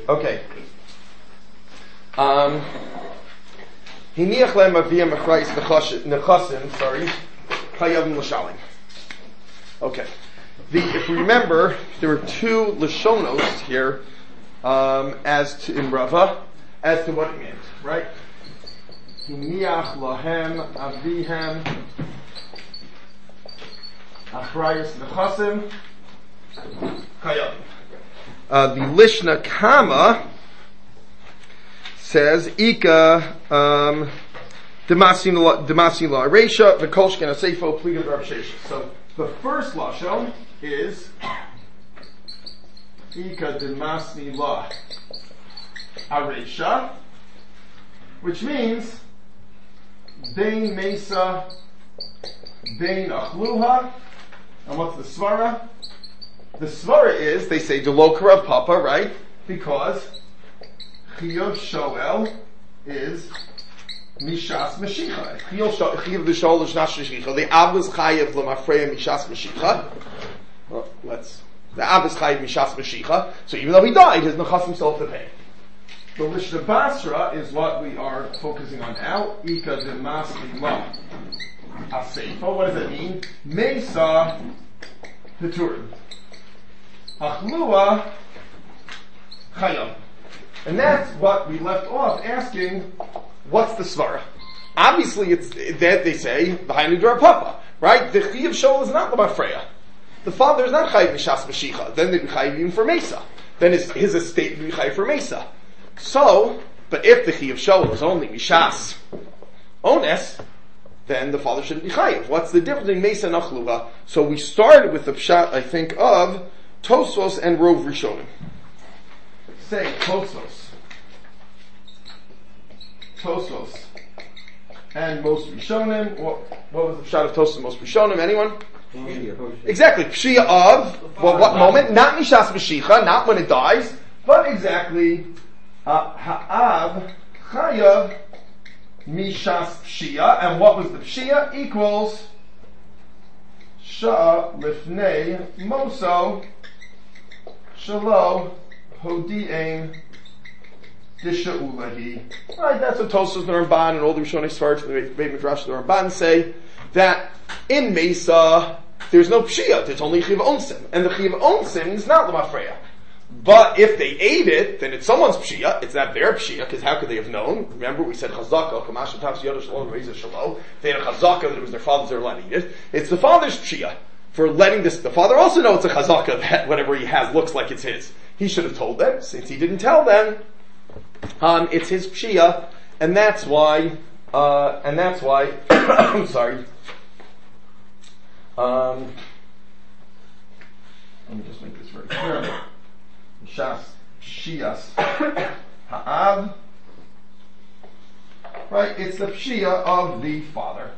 Okay. Hiniach lem aviyam achrayis nechasim. Sorry, chayavim l'shalim. Okay. If we remember, there were two lashonos here, as to in Rava, as to what it meant, right? Hiniach lahem avihem achrayis nechasim chayavim. The Lishna Kama says, Ika, Demasin La Aresha, Vikolshkin Asefo, Pliga Rav Shesha. So, the first Lashon is, Ika Demasni La Aresha, which means, Bein Mesa, Bein Achluha, and what's the Svara? The svara is, they say, Delo Karav Papa, right? Because Chiyuv Shoel is Mishas Mashicha. Chiyuv the Shoel is Nash Mashicha. The Ab is Chayev L'Mafreya Mishas Mashicha. Well, the Ab is Chayev Mishas Mashicha. So even though he died, his Nechasim still have to pay. The Lishna Basra is what we are focusing on now. Ika Demasli La Aseifa. What does that mean? Mesa Peturim. Achlua Chayam. And that's what we left off asking, what's the svara? Obviously it's that they say, the Hainu Drar Papa, right? The Chiyuv Shol is not L'Mafreya. The father is not Chayiv Mishas Mashicha. Then they'd be Chayiv even for Mesa. Then his estate would be Chayiv for Mesa. So, but if the Chiyuv Shol is only Mishas Ones, then the father shouldn't be Chayiv. What's the difference between Mesa and Achlua? So we started with the Pshat, I think, of Tosfos and Rov Rishonim. Say Tosfos and most Rishonim. What was the Pshat of Tosfos and most Rishonim? Anyone? Exactly. Pshia of what moment? Not Mishas Mashicha, not when it dies, but exactly Ha'av Chayav Mishas Pshia. And what was the Pshia? Equals Sha Lifnei Moso Shalo Hodi'en Disha'ulahi. Right, that's what Tosfos and the Ramban and all the Rishonim Svarts and the Beit Midrash and the Ramban say, that in Mesa, there's no Pshia, there's only Chiv Onsim. And the Chiv Onsim is not L'Mafreya. But if they ate it, then it's someone's Pshia, it's not their Pshia, because how could they have known? Remember, we said Chazaka, Kamash Taps Yodah Shalom Reza Shalom. They had a Chazaka that it was their father's, they were letting it. It's the father's Pshia. For letting this, the father also knows it's a chazaka that whatever he has looks like it's his. He should have told them. Since he didn't tell them, it's his pshia, and that's why, I'm sorry. Let me just make this very clear. Shas, pshias, ha'av. Right, it's the pshia of the father.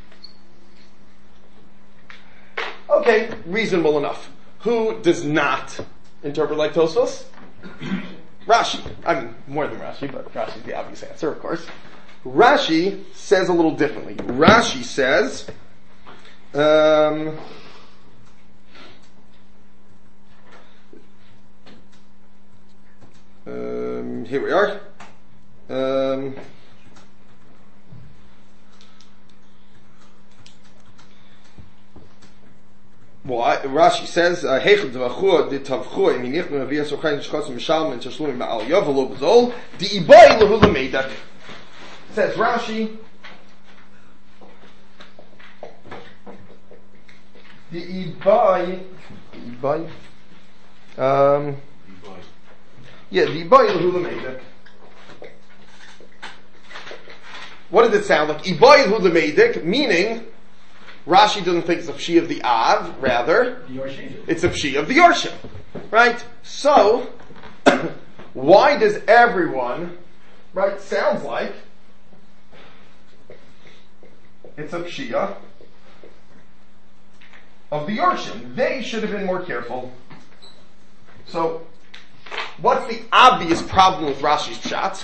Okay, reasonable enough. Who does not interpret like Tosfos? Rashi. I mean, more than Rashi, but Rashi's the obvious answer, of course. Rashi says a little differently. Rashi says, here we are. Well, Rashi says, "Heichel devachur ditavchu iminich b'maviyas ochayin shchos mishalm and tashlum ma'al yavalo b'zol di'ibai lehu lemeidak." Says Rashi, di'ibai, di'ibai lehu lemeidak. What does it sound like? Ibai lehu lemeidak, meaning Rashi doesn't think it's a pshi of the Av, rather, it's a pshi of the Yorshim. Right? So, why does everyone, right, sounds like it's a pshia of the Yorshim? They should have been more careful. So, what's the obvious problem with Rashi's pshat?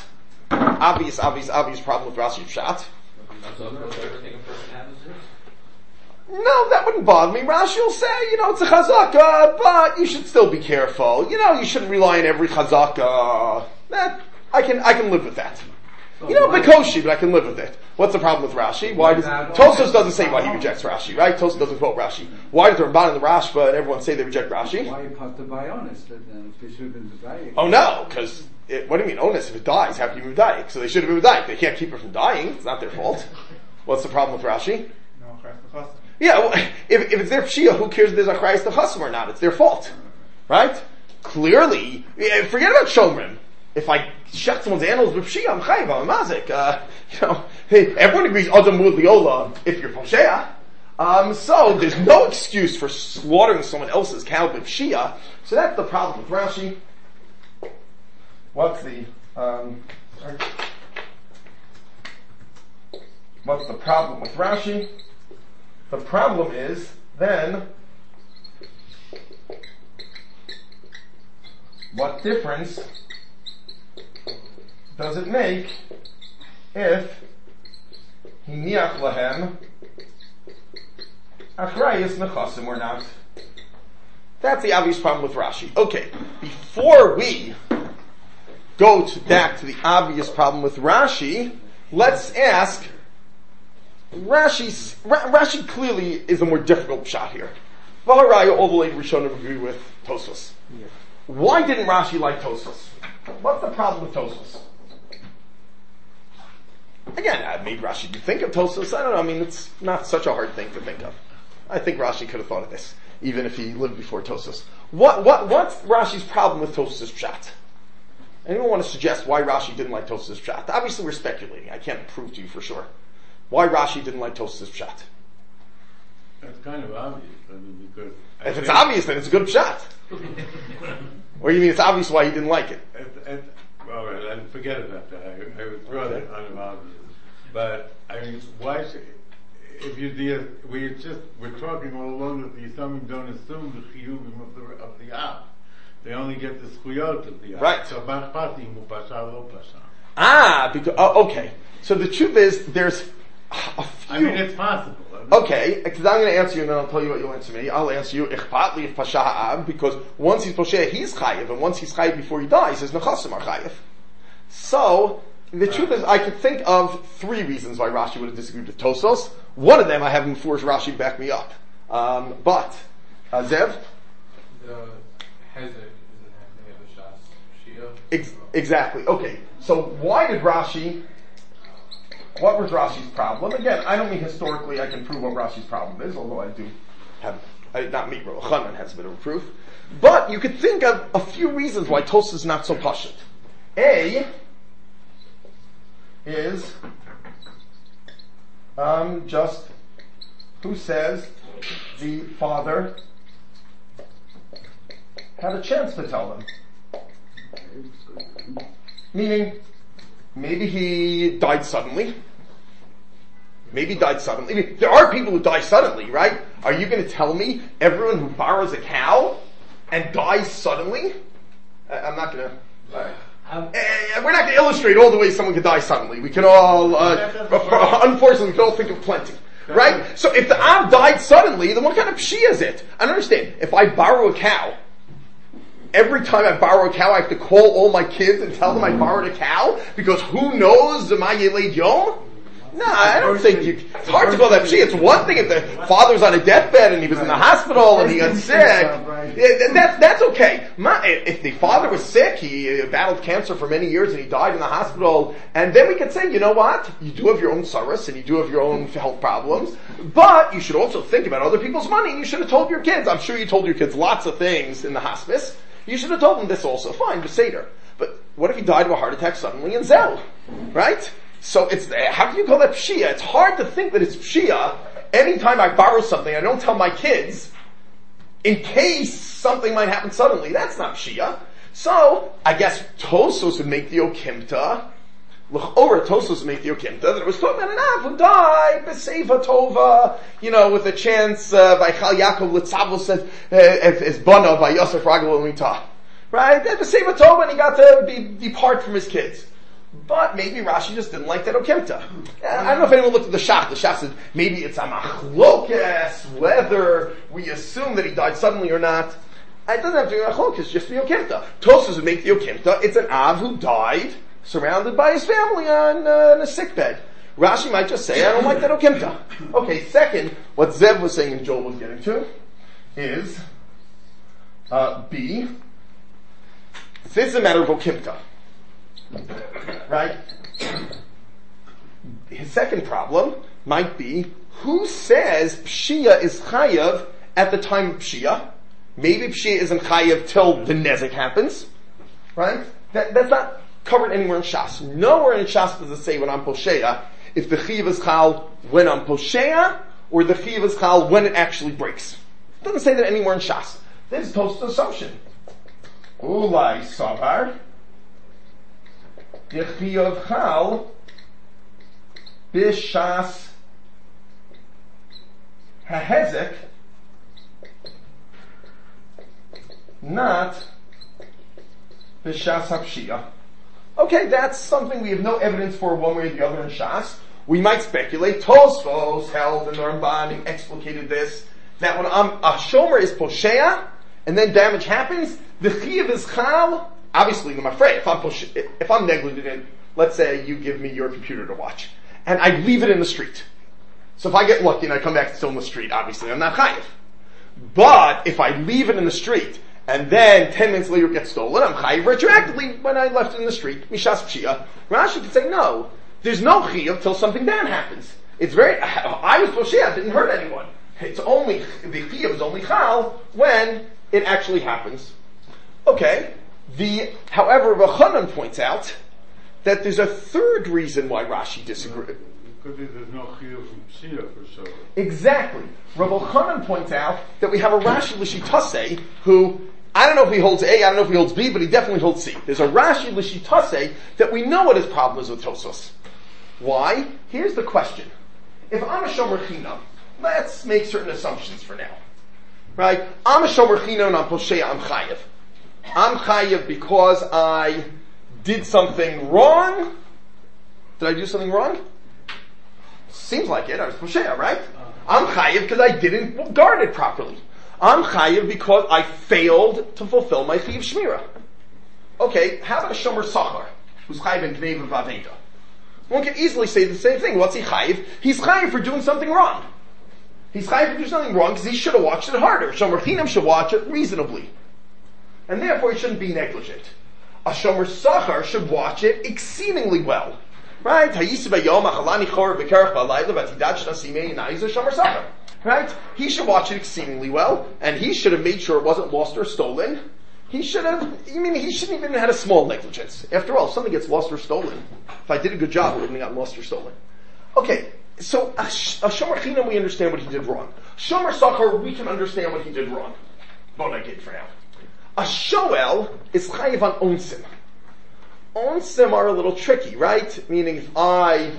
Obvious problem with Rashi's pshat. no, that wouldn't bother me. Rashi will say, it's a chazaka, but you should still be careful. You shouldn't rely on every chazaka. I can live with that. Bekoshi, but I can live with it. What's the problem with Rashi? Why does Tosfos doesn't say why he rejects Rashi, right? Tosfos doesn't quote Rashi. Why does the Ramban and the Rashba and everyone say they reject Rashi? Why you have to buy honest? They should have been medayik. Oh no, because what do you mean honest? If it dies, how can you be medayik? So they should have been medayik. They can't keep it from dying. It's not their fault. What's the problem with Rashi? Yeah, well, if it's their pshia, who cares if there's a achrayus nechasim or not? It's their fault, right? Clearly, forget about shomrim. If I shech someone's animals with pshia, I'm chayiv, I'm a mazik. Hey, everyone agrees adam mud liola if you're posheya. So there's no excuse for slaughtering someone else's cow with pshia. So that's the problem with Rashi. What's the problem with Rashi? The problem is then, what difference does it make if hiniach lahem achrayus nechasim or not? That's the obvious problem with Rashi. Okay, before we go back to the obvious problem with Rashi, let's ask. Rashi clearly is a more difficult shot here. Vaharaya, all the late Rishonim agree with Tosfos. Yeah. Why didn't Rashi like Tosfos? What's the problem with Tosfos? Again, I made Rashi do think of Tosfos. I don't know. I mean, it's not such a hard thing to think of. I think Rashi could have thought of this, even if he lived before Tosfos. What's Rashi's problem with Tosfos' pshat? Anyone want to suggest why Rashi didn't like Tosfos' pshat? Obviously, we're speculating. I can't prove to you for sure. Why Rashi didn't like Tosfos' pshat? That's kind of obvious. Because if it's obvious, then it's a good pshat. Or you mean it's obvious why he didn't like it? All right, and forget about that. I would throw that unobvious. But I mean, why should? If you we're talking all along that the Yisomim don't assume the chiyuvim of the av. They only get the schuyot of the av. Right. So bachpati mu pasha lo pasha. Because okay. So the truth is, there's a few. I mean, it's possible. Okay, because I'm going to answer you, and then I'll tell you what you'll answer me. I'll answer you ichpat li pasha ha'av, because once he's posheya, he's chayiv, and once he's chayiv before he dies, his nechasim are chayiv. So the truth is, I could think of 3 reasons why Rashi would have disagreed with Tosfos. One of them I haven't forced Rashi to back me up. But Zev? The hezek isn't happening at the Shas Shia. Exactly. Okay. So why did Rashi? What was Rashi's problem? Again, I don't mean historically. I can prove what Rashi's problem is, although I do have. Not me, Rav Chanan has a bit of a proof. But you could think of a few reasons why Tosfos is not so pashut. A is just who says the father had a chance to tell them. Meaning, maybe he died suddenly. Maybe died suddenly. I mean, there are people who die suddenly, right? Are you going to tell me everyone who borrows a cow and dies suddenly? I'm not going to. We're not going to illustrate all the ways someone could die suddenly. We can all, unfortunately, we can all think of plenty. Right? So if the Av died suddenly, then what kind of pshia is it? I don't understand. If I borrow a cow, every time I borrow a cow, I have to call all my kids and tell them I borrowed a cow? Because who knows the Ma'yeled Yom? No, I don't think it's hard to call that pshia. It's one thing if the father's on a deathbed and he was in the hospital and he got sick. That's okay. If the father was sick, he battled cancer for many years and he died in the hospital, and then we could say, you know what? You do have your own sorrows and you do have your own health problems, but you should also think about other people's money. You should have told your kids. I'm sure you told your kids lots of things in the hospice. You should have told them this also. Fine, just Seder. But what if he died of a heart attack suddenly in Zell? Right? So how can you call that pshia? It's hard to think that it's pshia. Anytime I borrow something, I don't tell my kids, in case something might happen suddenly. That's not pshia. So, I guess Tosfos would make the okimta. L'chora Tosfos would make the okimta that it was talking about an Av who died, b'seifa tova, with a chance, Vaychal Yaakov Litzavos says, as Bana, by Yosef Ragel L'mitah. Right? B'seifa tova, and he got to depart from his kids. But maybe Rashi just didn't like that Okimta. I don't know if anyone looked at the Shach. The Shach said maybe it's a machlokes, whether we assume that he died suddenly or not. It doesn't have to be a machlokes, just the Okimta. Tosfos would make the Okimta. It's an Av who died surrounded by his family on a sickbed. Rashi might just say, I don't like that Okimta. Okay, second, what Zev was saying and Joel was getting to is B. This is a matter of Okimta. Right? His second problem might be, who says Pshia is Chayav at the time of Pshia? Maybe Pshia isn't Chayav till the Nezek happens. Right? That's not covered anywhere in Shas. Nowhere in Shas does it say when I'm Posheya, if the Chiv is Chal when I'm Posheya, or the Chiv is Chal when it actually breaks. It doesn't say that anywhere in Shas. This is Tosfos' assumption. Ulai Savar Yechiyav Chal Bishas Hahezek, not Bishas Hapshia. Okay, that's something we have no evidence for one way or the other in Shas. We might speculate. Tosfos held and the Ramban explicated this, that when a shomer is Posheya, and then damage happens, the Chiyav is Chal. Obviously, I'm afraid, if I'm negligent, let's say you give me your computer to watch, and I leave it in the street. So if I get lucky and I come back it's still in the street, obviously I'm not Chayiv. But if I leave it in the street, and then 10 minutes later it gets stolen, I'm Chayiv retroactively when I left it in the street, Mishas Pshia. Rashi could say, no, there's no Chayiv till something bad happens. I was Posheya, I didn't hurt anyone. It's only, the Chayiv is only Chal when it actually happens. Okay. However, Rachanan points out that there's a third reason why Rashi disagrees. Because there's no chiyuv from Pshia for sure. Exactly. Rav Elchanan points out that we have a Rashi L'shitase who, I don't know if he holds A, I don't know if he holds B, but he definitely holds C. There's a Rashi L'shitase that we know what his problem is with Tosfos. Why? Here's the question. If I'm a Shomer Chinam, let's make certain assumptions for now. Right? I'm a Shomer Chinam and I'm Posheya, I'm Chayev. I'm Chayev because I did something wrong. Did I do something wrong? Seems like it. I was Posheya, right? I'm Chayev because I didn't guard it properly. I'm Chayev because I failed to fulfill my Chiyav Shmira. Okay, how about a Shomer Sachar who's Chayev in Gneva and Vaveda? One can easily say the same thing. What's he Chayev? He's Chayev for doing something wrong. He's Chayev for doing something wrong because he should have watched it harder. Shomer Chinam should watch it reasonably. And therefore he shouldn't be negligent. A Shomer Sachar should watch it exceedingly well. Right? Right? He should watch it exceedingly well, and he should have made sure it wasn't lost or stolen. He shouldn't even have had a small negligence. After all, if something gets lost or stolen, if I did a good job, it wouldn't have gotten lost or stolen. Okay, so a Shomer Chinam, we understand what he did wrong. Shomer Sachar, we can understand what he did wrong. But I did for now. A Shoel is chayiv on onsim. Onsim are a little tricky, right? Meaning if onsim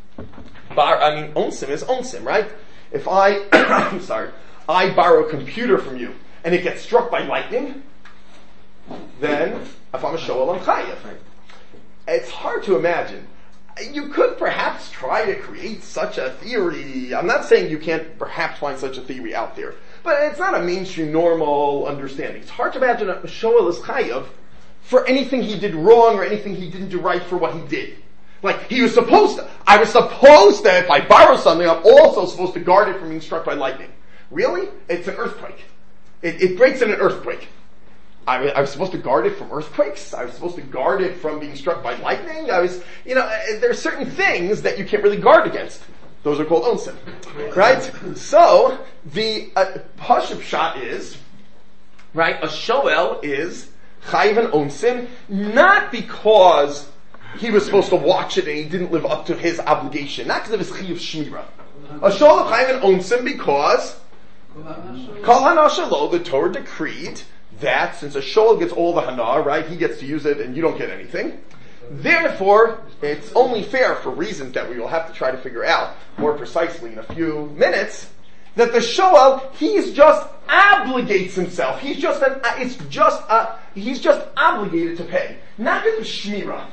is onsim, right? If I borrow a computer from you and it gets struck by lightning, then if I'm a Shoel, I'm chayiv. It's hard to imagine. You could perhaps try to create such a theory. I'm not saying you can't perhaps find such a theory out there. But it's not a mainstream normal understanding. It's hard to imagine a Shoel is chayav for anything he did wrong or anything he didn't do right for what he did. Like, I was supposed to, if I borrow something, I'm also supposed to guard it from being struck by lightning. Really? It's an earthquake. It breaks in an earthquake. I was supposed to guard it from earthquakes. I was supposed to guard it from being struck by lightning. There are certain things that you can't really guard against. Those are called onsim. Right? So, the Pashut shot is, right, a Shoel is chayiv and onsim, not because he was supposed to watch it and he didn't live up to his obligation, not because of his Chiyav Shmira. A Shoel is chayiv and onsim because Kol Hana Shelo, the Torah decreed that since a Shoel gets all the Hana, right, he gets to use it and you don't get anything. Therefore, it's only fair for reasons that we will have to try to figure out more precisely in a few minutes, that the Shoel, he's just obligates himself. He's just obligated to pay. Not because of Shmira.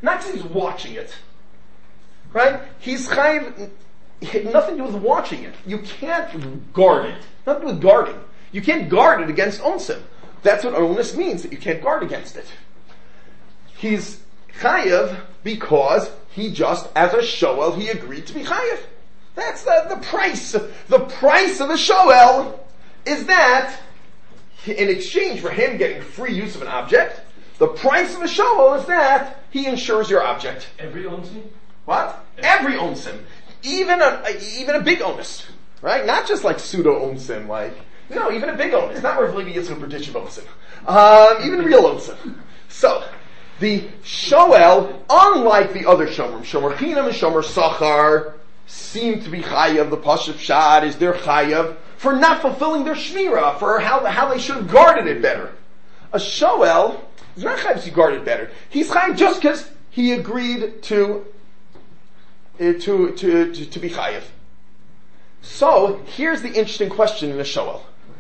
Not because he's watching it. Right? He's chayiv, nothing to do with watching it. You can't guard it. Nothing to do with guarding. You can't guard it against onsim. That's what onus means, that you can't guard against it. He's chayiv because he just, as a shoel, he agreed to be chayiv. That's the price. The price of a shoel is that, in exchange for him getting free use of an object, the price of a shoel is that he insures your object. Every onsim? What? Every onsim. Even a big onus. Right? Not just like pseudo onsim, like, no, even a big onus. Not Rivligi Yitzchak Berdichev onsim. Even real onsim. So, the shoel, unlike the other shomer chinam and shomer sachar, seem to be chayav. The pashup shad is their chayav for not fulfilling their shmira, for how they should have guarded it better. A shoel is not chayav to guard it better. He's chayav just because he agreed to be chayav. So here's the interesting question in a shoel.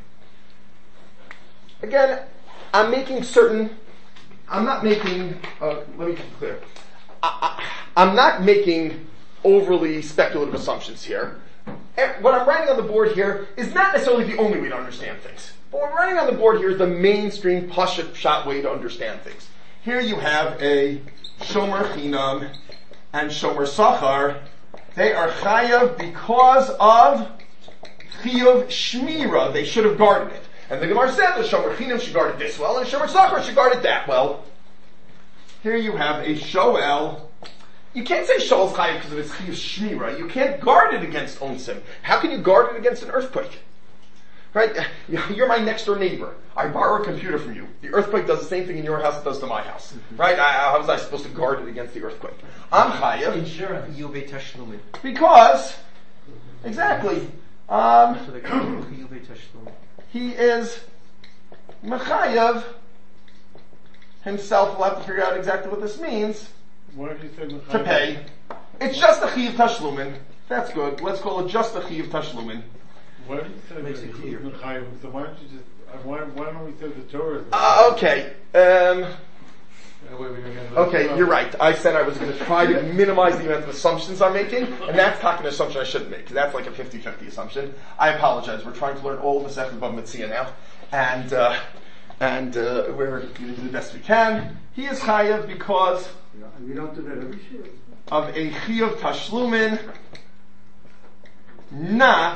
Again, I'm not making. Let me be clear. I'm not making overly speculative assumptions here. What I'm writing on the board here is not necessarily the only way to understand things. But what I'm writing on the board here is the mainstream pashut shot way to understand things. Here you have a shomer chinam and shomer sachar. They are chayav because of chiyuv shmira. They should have guarded it. And the Gemara said the shomer chinam should guard it this well, and the shomer sachar should guard it that well. Here you have a shoel. You can't say shoel is chayav because of its chiyuv shmira. You can't guard it against onsim. How can you guard it against an earthquake? Right? You're my next door neighbor. I borrow a computer from you. The earthquake does the same thing in your house it does to my house. Right? How was I supposed to guard it against the earthquake? I'm chayav. Insurance. Because, exactly, So they call it chiyuvei tashlum. he is mechayav himself. We'll have to figure out exactly what this means. Why did you say mechayev? To pay. It's just a chiyuv tashlumin. That's good. Let's call it just a chiyuv tashlumin. Why did you say Makes that it he's clear. mechayev? So why don't you just? Why don't we say the Torah is Okay. Wait, Okay, you're right. I said I was going to try to minimize the amount of assumptions I'm making, and that's not an assumption I shouldn't make, because that's like a 50-50 assumption. I apologize. We're trying to learn all the Masechet Bava Metzia now, and we're going to do the best we can. He is chayav because We don't do that every year. of a chiyuv tashlumin, not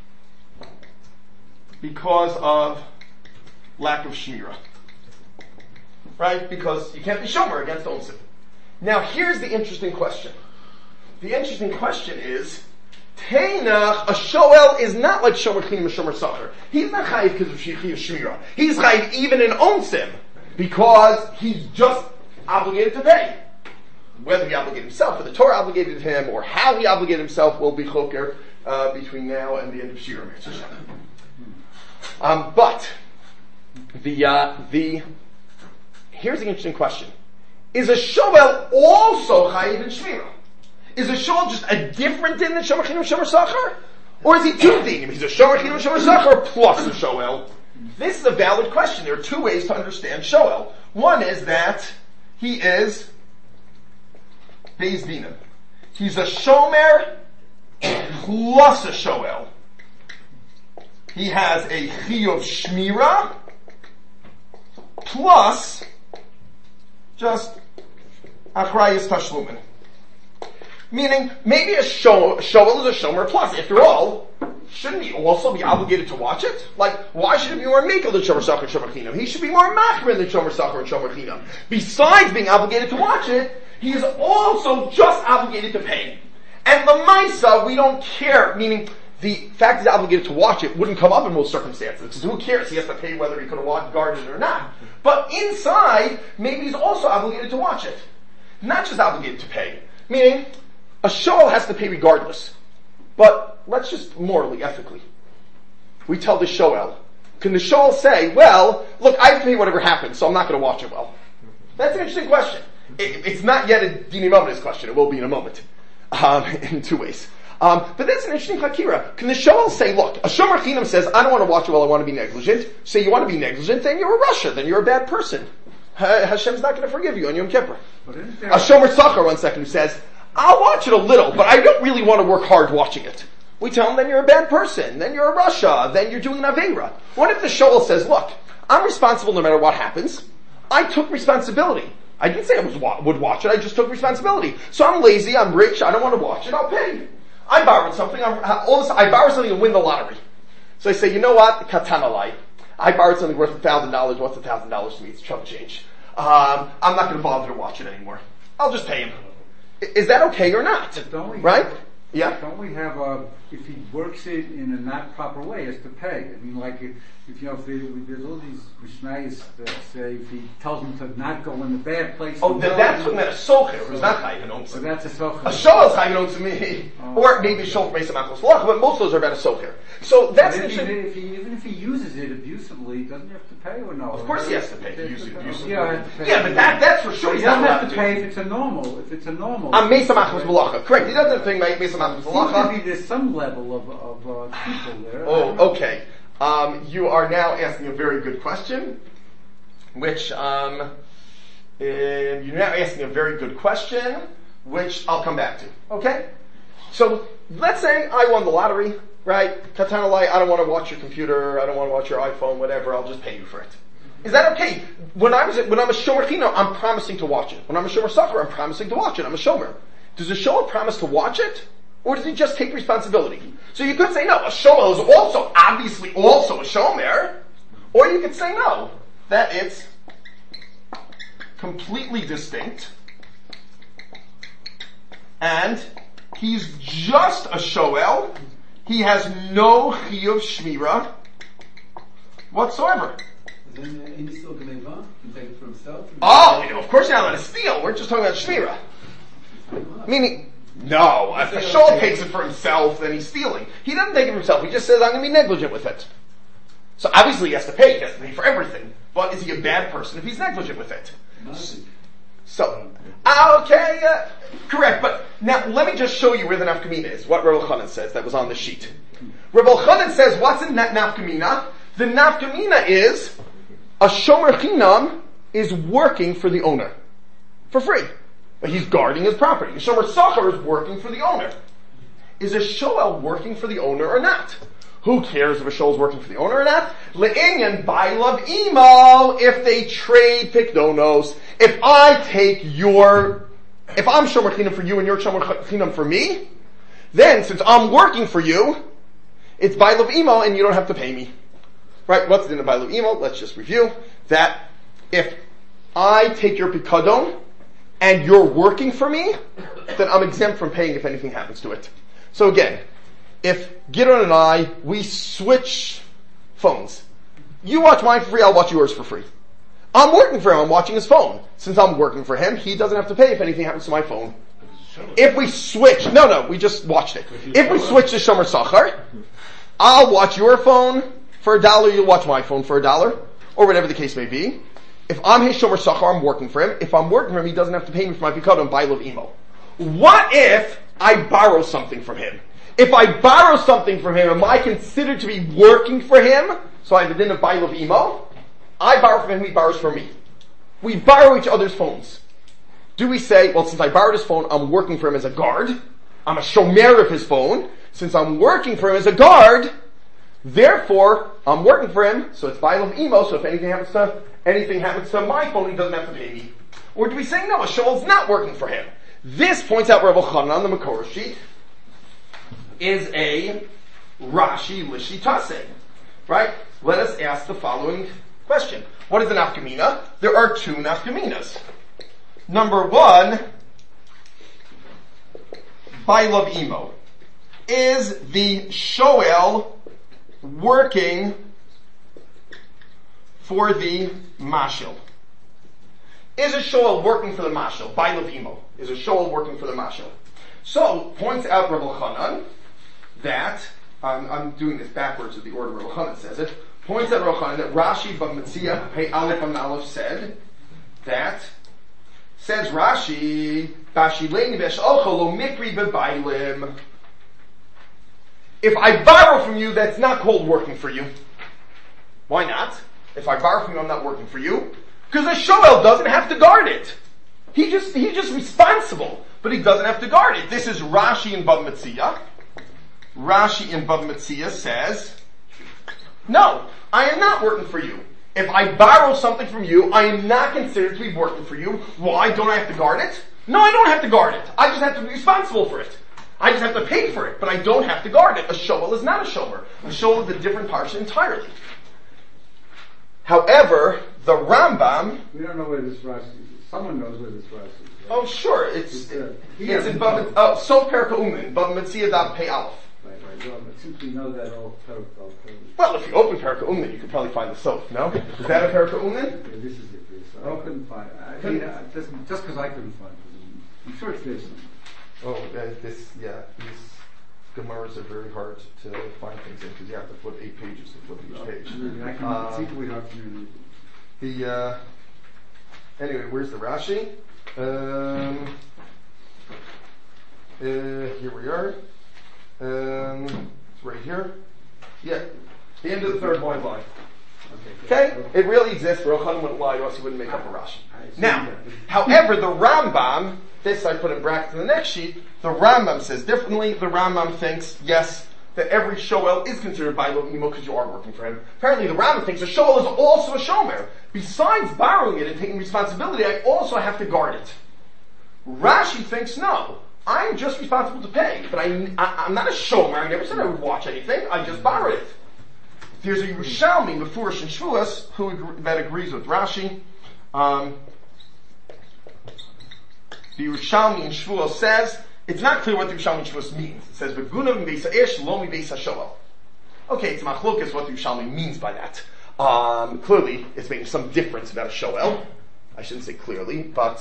because of lack of shmira. Right? Because you can't be shomer against onsim. Now here's the interesting question. The interesting question is, Tainach, a shoel is not like shomer chinam and shomer sachar. He's not chayiv because of shmira. He's chayiv even in onsim, because he's just obligated to pay. Whether he obligated himself, or the Torah obligated him, or how he obligated himself will be choker between now and the end of Shira. But here's the interesting question: is a shoel also chayiv in shmira? Is a shoel just a different din than shomer chinam shomer sachar, or is he two dinim? He's a shomer chinam shomer sachar plus a shoel. This is a valid question. There are two ways to understand shoel. One is that he is beis dinim. He's a shomer plus a shoel. He has a chiyuv shmira plus just achrayus tashlumin. Meaning, maybe a shoel is a shomer plus. After all, shouldn't he also be obligated to watch it? Like, why should he be more makel than shomer sachar and shomer chinam? He should be more machmir than shomer sachar and shomer chinam. Besides being obligated to watch it, he is also just obligated to pay. And the Maisa, we don't care, meaning the fact he's obligated to watch it wouldn't come up in most circumstances, because who cares? He has to pay whether he could have guarded it or not. But inside, maybe he's also obligated to watch it. Not just obligated to pay. Meaning, a shoel has to pay regardless. But let's just morally, ethically. We tell the shoel. Can the shoel say, well, look, I have to pay whatever happens, so I'm not going to watch it well? That's an interesting question. It's not yet a Dini Mamonis question. It will be in a moment. In two ways. But that's an interesting hakira. Can the shoel say, look, a shomer chinam says, I don't want to watch it well, I want to be negligent. Say you want to be negligent, then you're a Russia, then you're a bad person. Hashem's not going to forgive you on Yom Kippur. But isn't there A Shomer Sachar, 1 second, who says, I'll watch it a little, but I don't really want to work hard watching it. We tell him, then you're a bad person, then you're a Rasha, then you're doing an Aveira. What if the Shoel says, look, I'm responsible no matter what happens. I took responsibility. I didn't say I would watch it, I just took responsibility. So I'm lazy, I'm rich, I don't want to watch it, I'll pay. I borrowed something, I borrowed something and win the lottery. So I say, you know what, Katanalai, I borrowed something worth $1,000, what's $1,000 to me? It's chump change. I'm not going to bother to watch it anymore. I'll just pay him. Is that okay or not? Right? Yeah. Don't we have if he works it in a not proper way, he has to pay. I mean, like if there's all these Mishnayos that say if he tells him to not go in the bad place. Oh, that's when that a socher is not chayv. So that's a socher. A shoel is chayv to me, or maybe a shoel for Mesa Machos Lach, but most of those are about a socher. So that's even if he uses it abusively, doesn't he have to pay or no? Of course he has to pay if he uses it abusively. Yeah, but that's for sure. He doesn't have to pay if it's a normal. If it's a normal. On Mesa Machos Malacha, correct? He doesn't have to pay Mesa Machos Malacha. Maybe there's some level of people there. Oh, okay. You are now asking a very good question, which you're now asking a very good question, which I'll come back to. Okay? So let's say I won the lottery, right? Katanalai, I don't want to watch your computer, I don't want to watch your iPhone, whatever. I'll just pay you for it. Is that okay? When I'm a shomer chino, I'm promising to watch it. When I'm a shomer sachar, I'm promising to watch it. I'm a shomer. Does a shomer promise to watch it? Or does he just take responsibility? So you could say no, a shomer is also obviously also a shomer. Or you could say no, that it's completely distinct. And he's just a shoel. He has no chiyuv shmira whatsoever. Then any still Geneva can take it for himself? Oh, of course you're not allowed to steal. We're just talking about shmira. Meaning, no, if a shoel takes it for himself, then he's stealing. He doesn't take it for himself. He just says, I'm going to be negligent with it. So obviously he has to pay. He has to pay for everything. But is he a bad person if he's negligent with it? So, correct. But now let me just show you where the nafkamina is. What Reb Elchanan says that was on the sheet. Reb Elchanan says, what's in that nafkamina? The nafkamina is a shomer chinam is working for the owner for free. But he's guarding his property. A shomer sachar is working for the owner. Is a shoel working for the owner or not? Who cares if a shoel is working for the owner or not? Le'inyan bailav imo, if they trade pikdonos. If I'm shomer chinam for you and you're shomer chinam for me, then since I'm working for you, it's bailav imo and you don't have to pay me. Right? What's in the bailav imo? Let's just review that. If I take your pikadon and you're working for me, then I'm exempt from paying if anything happens to it. So again, if Gidon and I, we switch phones. You watch mine for free, I'll watch yours for free. I'm working for him, I'm watching his phone. Since I'm working for him, he doesn't have to pay if anything happens to my phone. If we switch, we just watched it. If we switch to Shomer Sachar, I'll watch your phone for $1, you'll watch my phone for $1, or whatever the case may be. If I'm his Shomer Sachar, I'm working for him. If I'm working for him, he doesn't have to pay me for my pikadon and bailav imo. What if I borrow something from him? If I borrow something from him, am I considered to be working for him? So I have the din of bailav imo. I borrow from him, he borrows from me. We borrow each other's phones. Do we say, well, since I borrowed his phone, I'm working for him as a guard. I'm a shomer of his phone. Since I'm working for him as a guard, therefore, I'm working for him, so it's bailav imo, so if anything happens to my phone, he doesn't have to pay me. Or do we say, no, a shoel's not working for him? This points out Reb Elchanan on the Makor sheet is a Rashi Lishitase. Right? Let us ask the following question. What is the nafkamina? There are two nafkaminas. Number one, bailav imo. Is the shoel working for the mashil? Is a shoel working for the mashil? Bailav imo. Is a shoel working for the mashil? So, points out Reb Elchanan that, I'm doing this backwards of the order Reb Elchanan says it, points out Reb Elchanan that Rashi B'Metzia Pei Aleph Aleph said that, says Rashi, Bashileini B'Shalcha Lo Mikri B'Bailim. If I borrow from you, that's not called working for you. Why not? If I borrow from you, I'm not working for you. Because a shoel doesn't have to guard it. He's just responsible, but he doesn't have to guard it. This is Rashi in Bava Metzia. Rashi in Bava Metzia says, no, I am not working for you. If I borrow something from you, I am not considered to be working for you. Why? Don't I have to guard it? No, I don't have to guard it. I just have to be responsible for it. I just have to pay for it, but I don't have to guard it. A shoel is not a shomer. A shoel is a different parsha entirely. However, the Rambam... We don't know where this Rashi is. Someone knows where this Rashi is. Right? Oh, sure. It's in Bava. Sof Perka Umin, Bava Metzia Daf Pei Aleph. Right. Well, but since we know that all Well, if you open Perka Umin, you could probably find the Sof, no? Is that a Perka Umin? Okay, this is it. So I couldn't find it. Just because I couldn't find it. I'm sure it's there somewhere. Oh, these Gemaras are very hard to find things in because you have to flip 8 pages to flip each page. It's equally hard for me to read. Anyway, where's the Rashi? Here we are. It's right here. Yeah, the end of the third line. Okay, it really exists. Rochanan wouldn't lie to us; he wouldn't make up a Rashi. Now, however, the Rambam, this I put in brackets in the next sheet. The Rambam says differently. The Rambam thinks yes, that every shoel is considered Bailo Imo because you are working for him. Apparently, the Rambam thinks a shoel is also a shomer. Besides borrowing it and taking responsibility, I also have to guard it. Rashi thinks no. I'm just responsible to pay, but I'm not a shomer. I never said I would watch anything. I just borrowed it. There's a Yerushalmi, Mefurish and Shvuas, that agrees with Rashi. The Yerushalmi in Shvuas says, it's not clear what the Yerushalmi in Shvuas means. It says, V'gunav m'beis ha'esh, lo m'beis ha'shoel. Okay, it's machlokas what the Yerushalmi means by that. Clearly, it's making some difference about a shoel. I shouldn't say clearly, but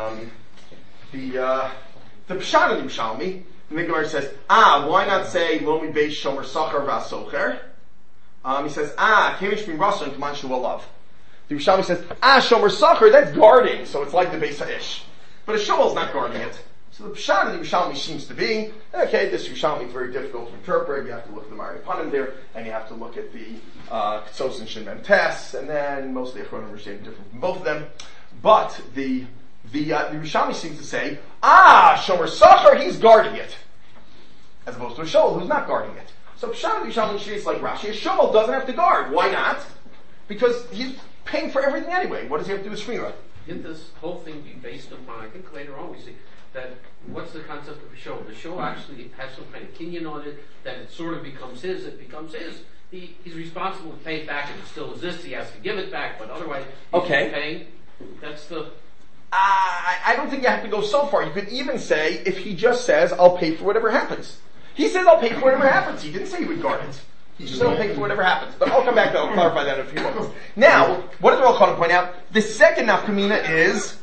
the Pshat of the Yerushalmi, the Gemara says, why not say, lo m'beis shomer sachar v'asocher? He says, Kemish bin Rasan K'man Shu Alav. The Yerushalmi says, Shomer Sachar, that's guarding, so it's like the Beis HaIsh. But a shoel is not guarding it. So the Pshat of the Yerushalmi seems to be, okay, this Yerushalmi is very difficult to interpret, you have to look at the Mari Panim there, and you have to look at the Ketsos and Shin Mem Tes, and then most of the Achronim understand different from both of them. But the Yerushalmi seems to say, Shomer Sachar, he's guarding it. As opposed to a shoel who's not guarding it. So Pshat Yerushalmi is like Rashi. A shoel doesn't have to guard. Why not? Because he's paying for everything anyway. What does he have to do with Shmira? Didn't this whole thing be based upon, I think later on we see, that what's the concept of a show? The show actually has some kind of kinyan on it, that it sort of becomes his, he's responsible to pay it back if it still exists, he has to give it back, but otherwise he's paying. That's the... I don't think you have to go so far. You could even say, if he just says, I'll pay for whatever happens. He says, I'll pay for whatever happens. He didn't say he would guard it. He just said, I'll pay for whatever happens. But I'll come back to that. I'll clarify that in a few moments. Now, what does Rav Chanan point out? The second nafkamina is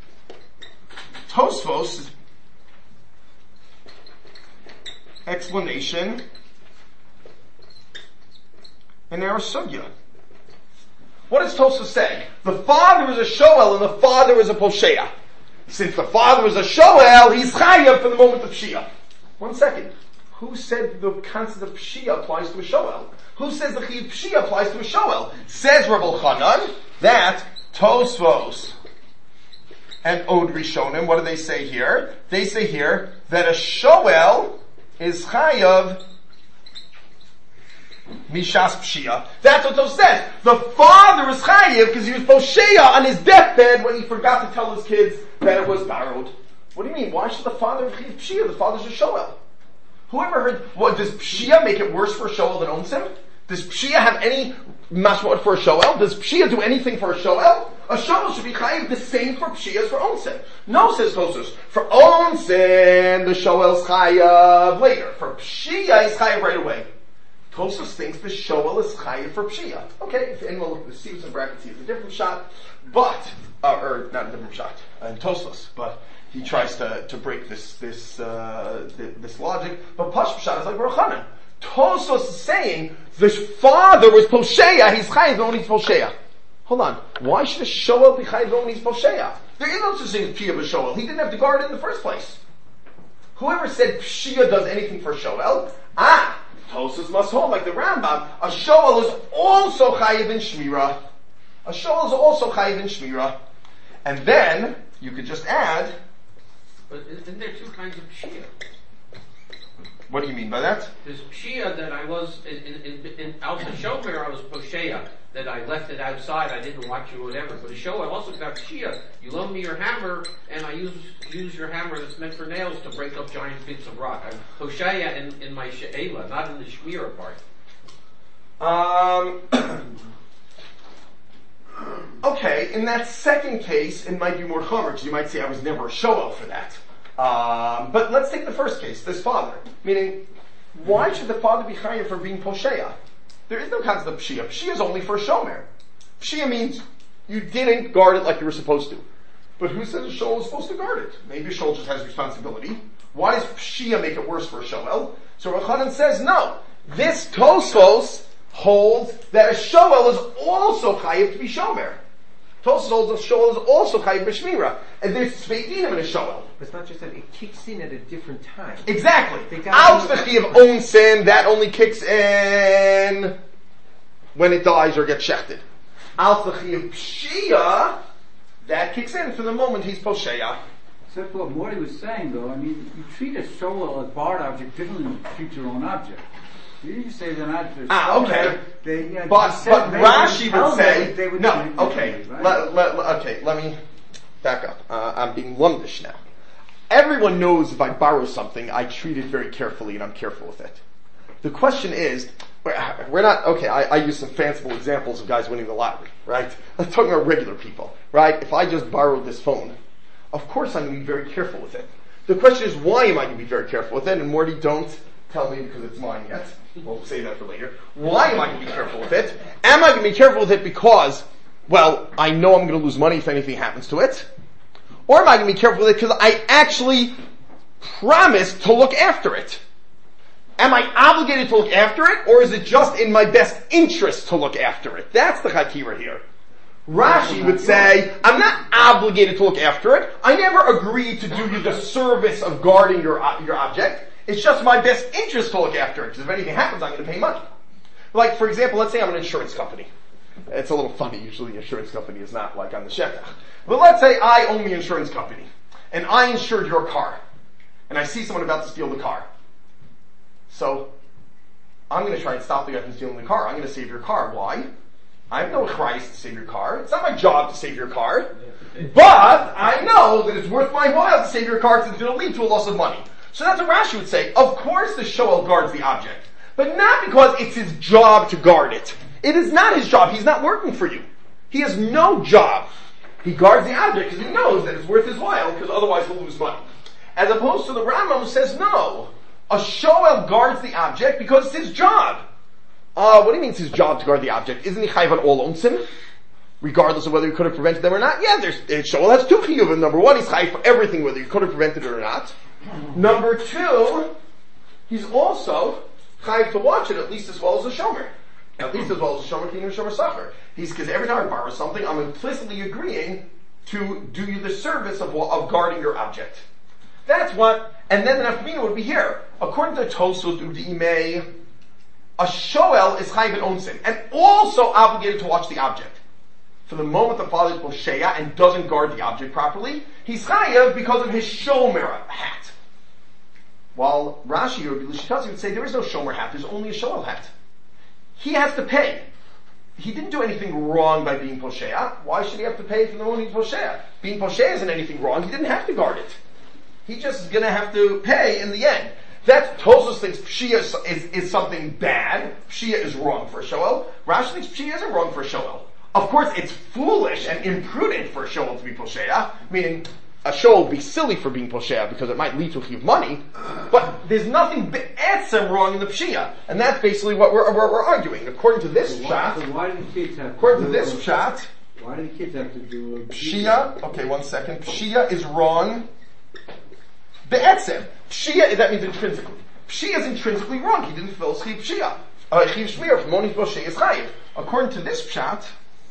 Tosfos' explanation in our sugya. What does Tosfos say? The father is a shoel and the father is a posheya. Since the father is a shoel, he's chayav for the moment of Shia. 1 second. Who said the concept of Pshia applies to a shoel? Who says the Chiv Pshia applies to a shoel? Says Rav Chanan that Tosfos and Od Rishonim, what do they say here? They say here that a shoel is chayav mishas Pshia. That's what Tosfos says. The father is chayav because he was posheya on his deathbed when he forgot to tell his kids that it was borrowed. What do you mean? Why should the father have Chiv Pshia? The father's a shoel. Whoever heard, does Pshia make it worse for a shoel than owns him? Does Pshia have any mashmot for a shoel? Does Pshia do anything for a shoel? A shoel should be chayiv the same for Pshia as for onsen. No, says Tosfos. For onsen, the shoel's chayiv later. For Pshia, he's chayiv right away. Tosfos thinks the shoel is chayiv for Pshia. Okay, if anyone look at the Stevens and brackets, he has a different shot, but, or not a different shot, in Tosfos, but he tries to break this logic, but Pashpashat is like Baruch Hanan. Tosfos is saying the father was posheya, he's chayiv when he's posheya. Hold on, why should a shoel be chayiv when he's posheya? There is no such thing as pshia of a shoel. He didn't have to guard it in the first place. Whoever said pshia does anything for a shoel, Tosfos must hold like the Rambam. A shoel is also chayiv in shmira. A shoel is also chayiv in shmira. And then, you could just add... But isn't there two kinds of pshia? What do you mean by that? There's pshia that I was, in Alta Shomer, I was posheya, that I left it outside, I didn't watch it or whatever. But a show, I also got pshia. You loan me your hammer, and I use your hammer that's meant for nails to break up giant bits of rock. I'm posheya in my she'ela, not in the shmira part. Okay, in that second case, it might be more chomer, because you might say I was never a shoel for that. But let's take the first case, this father. Meaning, why should the father be chayav for being posheya? There is no concept of pshia. Pshia is only for a shomer. Pshia means you didn't guard it like you were supposed to. But who says a shoel is supposed to guard it? Maybe a shoel just has responsibility. Why does pshia make it worse for a shoel? So Rachanan says no. This Tosfos holds that a shoel is also chayav to be shomer. Tosfos holds a shoel is also chayav b'shmira. And there's tzvei dinim in a shoel. It's not just that it kicks in at a different time. Exactly. Out the of own sin, that only kicks in when it dies or gets shechted. Out the of pshia, that kicks in for the moment he's posheya. Except what Morty was saying, though, I mean, you treat a shoel, a barred object, differently than you treat your own object. You didn't say they're not. Okay. But Rashi would say they would no. Okay. Right? Let me back up. I'm being lumdish now. Everyone knows if I borrow something, I treat it very carefully and I'm careful with it. The question is, we're not, okay, I use some fanciful examples of guys winning the lottery, right? I'm talking about regular people, right? If I just borrowed this phone, of course I'm going to be very careful with it. The question is, why am I going to be very careful with it? And Morty, don't tell me because it's mine yet. We'll save that for later. Why am I going to be careful with it? Am I going to be careful with it because, well, I know I'm going to lose money if anything happens to it? Or am I going to be careful with it because I actually promised to look after it? Am I obligated to look after it, or is it just in my best interest to look after it? That's the chakira here. Rashi would say, I'm not obligated to look after it. I never agreed to do you the service of guarding your object. It's just my best interest to look after it, because if anything happens, I'm going to pay money. Like, for example, let's say I'm an insurance company. It's a little funny, usually the insurance company is not like on the shekach. But let's say I own the insurance company, and I insured your car, and I see someone about to steal the car. So, I'm going to try and stop the guy from stealing the car. I'm going to save your car. Why? I have no Christ to save your car. It's not my job to save your car. But I know that it's worth my while to save your car because it's going to lead to a loss of money. So that's what Rashi would say. Of course the shoel guards the object. But not because it's his job to guard it. It is not his job. He's not working for you. He has no job. He guards the object because he knows that it's worth his while because otherwise he'll lose money. As opposed to the Rambam who says no. A shoel guards the object because it's his job. What do you mean it's his job to guard the object? Isn't he chayv on all onsim? Regardless of whether he could have prevented them or not? Yeah, shoel has two chiyuvim. Number one, he's chayv for everything, whether he could have prevented it or not. Number two, he's also chayv to watch it at least as well as a shomer. At least as well as a shomer king or shomer sacher. Because every time I borrow something, I'm implicitly agreeing to do you the service of guarding your object. That's what, and then the nafkamina would be here. According to Tosfos U'Dimei, a shoel is chayv in onsin, and also obligated to watch the object. For the moment the father is posheya and doesn't guard the object properly, he's chayav because of his shomer hat. While Rashi or Lishitazi would say there is no shomer hat, there's only a shoel hat. He has to pay. He didn't do anything wrong by being posheya. Why should he have to pay for the moment he's posheya? Being posheya isn't anything wrong, he didn't have to guard it. He just is going to have to pay in the end. That Tosfos thinks pshia is something bad. Pshia is wrong for a shoel. Rashi thinks pshia isn't wrong for a shoel. Of course, it's foolish and imprudent for a shoel to be posheya, meaning a shoel would be silly for being posheya because it might lead to a few money, but there's nothing be'etzem wrong in the pshia. And that's basically what we're arguing. According to this pshat, why do the kids have according to this pshat, why do the kids have to do a pshia, okay, 1 second, pshia is wrong be'etzem. Pshia, that means intrinsically. Pshia is intrinsically wrong. He didn't fulfill chiv pshia. Chiv shmir, from moni pshia is chayiv. According to this pshat,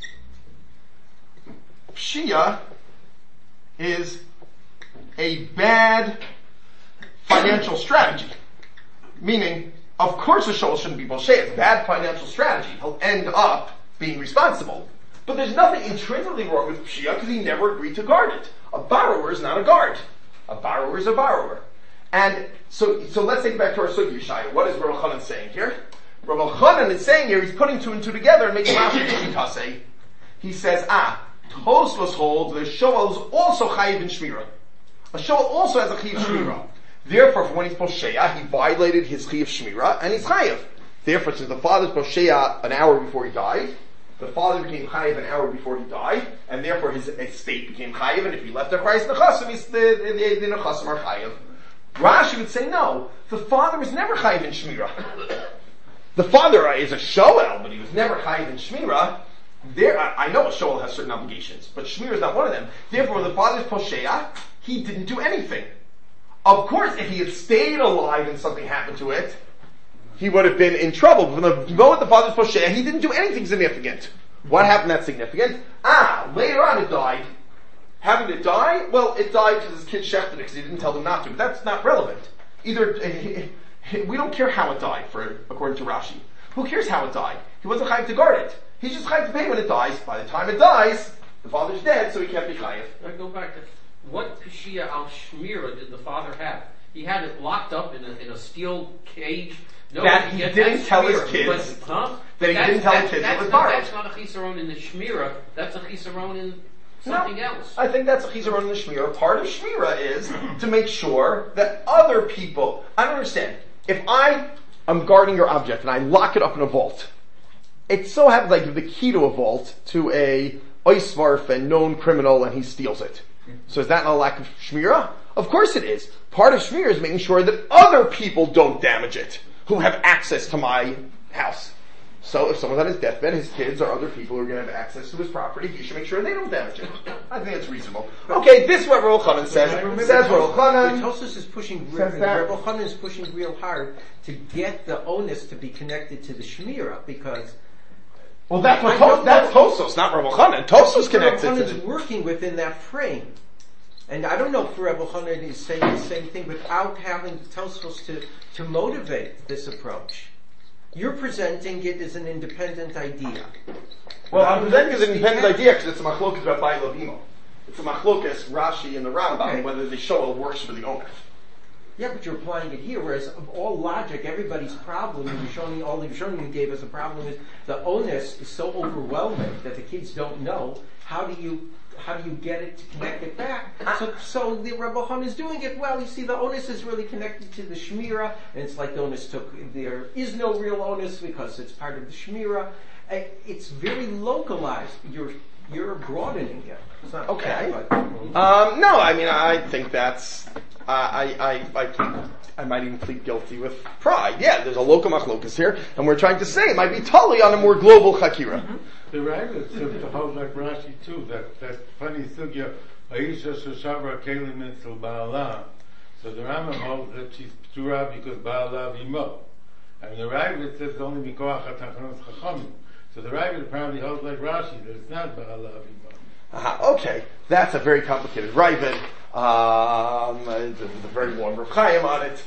pshia is a bad financial strategy. Meaning, of course a shoel shouldn't be posheya. It's bad financial strategy. He'll end up being responsible. But there's nothing intrinsically wrong with Pshia because he never agreed to guard it. A borrower is not a guard. A borrower is a borrower. And so let's take it back to our Sugi Yeshaya. What is Rav Chanan saying here? Rav Chanan is saying here, he's putting two and two together and making Rashi say. He says, Tosfos holds the Shoel is also Chayiv in Shmira. A Shoel also has a Chayiv Shmira. Therefore, when he's Posheya, he violated his Chayiv Shmira and he's Chayiv. Therefore, since the father's Posheya an hour before he died, the father became Chayiv an hour before he died, and therefore his estate became Chayiv, and if he left the Christ Nechasim, the Nechasim are Chayiv. Rashi would say no, the father was never Chayiv in Shmira. The father is a Shoel, but he was never Chayiv in Shmira. I know a Shoel has certain obligations, but Shmira is not one of them. Therefore, when the father's Posheya, he didn't do anything. Of course, if he had stayed alive and something happened to it, he would have been in trouble. From the moment the father's Posheya, he didn't do anything significant. What happened that's significant? Later on it died. Having it die? Well, it died because his kid shechted it because he didn't tell them not to, but that's not relevant. We don't care how it died, according to Rashi. Who cares how it died? He wasn't chayiv to guard it. He's just chayiv to pay when it dies. By the time it dies, the father's dead, so he can't be chayiv. I go back to what Peshia al Shmira did the father have? He had it locked up in a steel cage. That he didn't tell his kids. That he didn't tell his kids it was borrowed. That's not a chisaron in the Shmira. That's a chisaron in something else. I think that's a chisaron in the Shmira. Part of Shmira is to make sure that other people. I don't understand. If I am guarding your object and I lock it up in a vault, it so happens I give the key to a vault to a oisvarf and known criminal and he steals it. So is that not a lack of Shmira? Of course it is. Part of Shmira is making sure that other people don't damage it, who have access to my house. So if someone's on his deathbed, his kids or other people are going to have access to his property, he should make sure they don't damage it. I think it's reasonable. Okay, this is what Rav Chanan says. Says Rav Chanan. Tosfos is pushing Rav Chanan is pushing real hard to get the onus to be connected to the Shmira because. Well, that's Tosfos, not Rav Chanan. Tosfos connected to Rav Chanan's working within that frame. And I don't know if Rav Chanan is saying the same thing without having Tosfos to motivate this approach. You're presenting it as an independent idea. Well, I'm presenting it as an independent idea because it's a machlokas about Baal Avimo. It's a machlokas, Rashi and the Rambam, whether the Shoel works for the owner. Yeah, but you're applying it here, whereas of all logic, everybody's problem, all the Rishonim gave us a problem is the onus is so overwhelming that the kids don't know how do you get it to connect it back? So the Rebbe Chanan is doing it well. You see, the onus is really connected to the Shmira, and it's like the onus there is no real onus because it's part of the Shmira. It's very localized. You're broadening it. It's not okay. Bad, but, no, I mean, I think that's, I might even plead guilty with pride. Yeah, there's a local machlokas here, and we're trying to say it might be totally on a more global chakira. Mm-hmm. The rabbis seem to hold like Rashi too, that funny sugya, Aisha Shoshavra Kelim Mitzil Ba'ala. So the Rambam holds that she's p'tura because Ba'ala Vimo. And the rabbis says only Mikoach HaTachanos Chachamim. So the rabbis apparently holds like Rashi, that it's not Ba'ala Vimo. Okay, that's a very complicated rabbin. There's a very long Rav Chaim on it.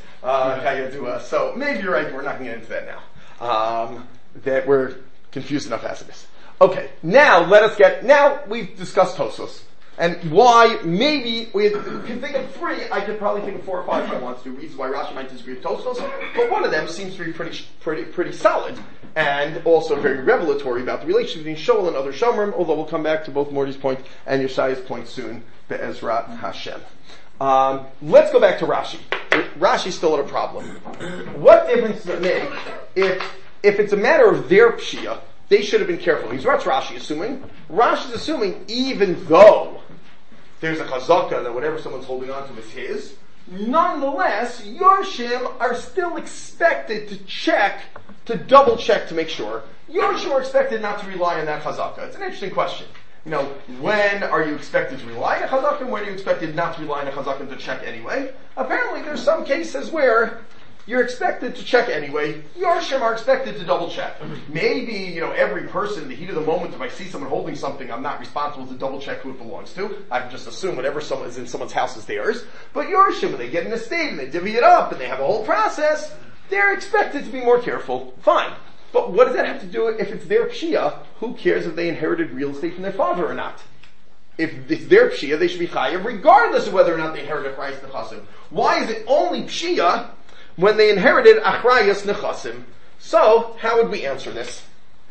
So maybe you're right, we're not going to get into that now. That we're confused enough as it is. Okay, now we've discussed Tosfos. And why, maybe, we can think of three, I could probably think of 4 or 5 if I want to, reasons why Rashi might disagree with Tosfos, but one of them seems to be pretty solid, and also very revelatory about the relationship between Shoel and other Shomrim, although we'll come back to both Morty's point and Yeshaya's point soon, Be'ezrat Hashem. Let's go back to Rashi. Rashi's still at a problem. What difference does it make if it's a matter of their Pshia? They should have been careful. What's Rashi assuming? Rashi's assuming even though there's a chazaka that whatever someone's holding on to is his, nonetheless, Yorshim are still expected to double check to make sure. Yorshim are expected not to rely on that chazaka. It's an interesting question. When are you expected to rely on a chazaka and when are you expected not to rely on a chazaka to check anyway? Apparently there's some cases where you're expected to check anyway. Yorshim are expected to double check. Maybe, every person in the heat of the moment, if I see someone holding something, I'm not responsible to double check who it belongs to. I just assume whatever someone is in someone's house is theirs. But Yorshim, when they get an estate and they divvy it up and they have a whole process, they're expected to be more careful. Fine. But what does that have to do if it's their pshia? Who cares if they inherited real estate from their father or not? If it's their pshia, they should be chayav regardless of whether or not they inherited achrayas nechasim. Why is it only pshia when they inherited achrayas nechasim? So, how would we answer this?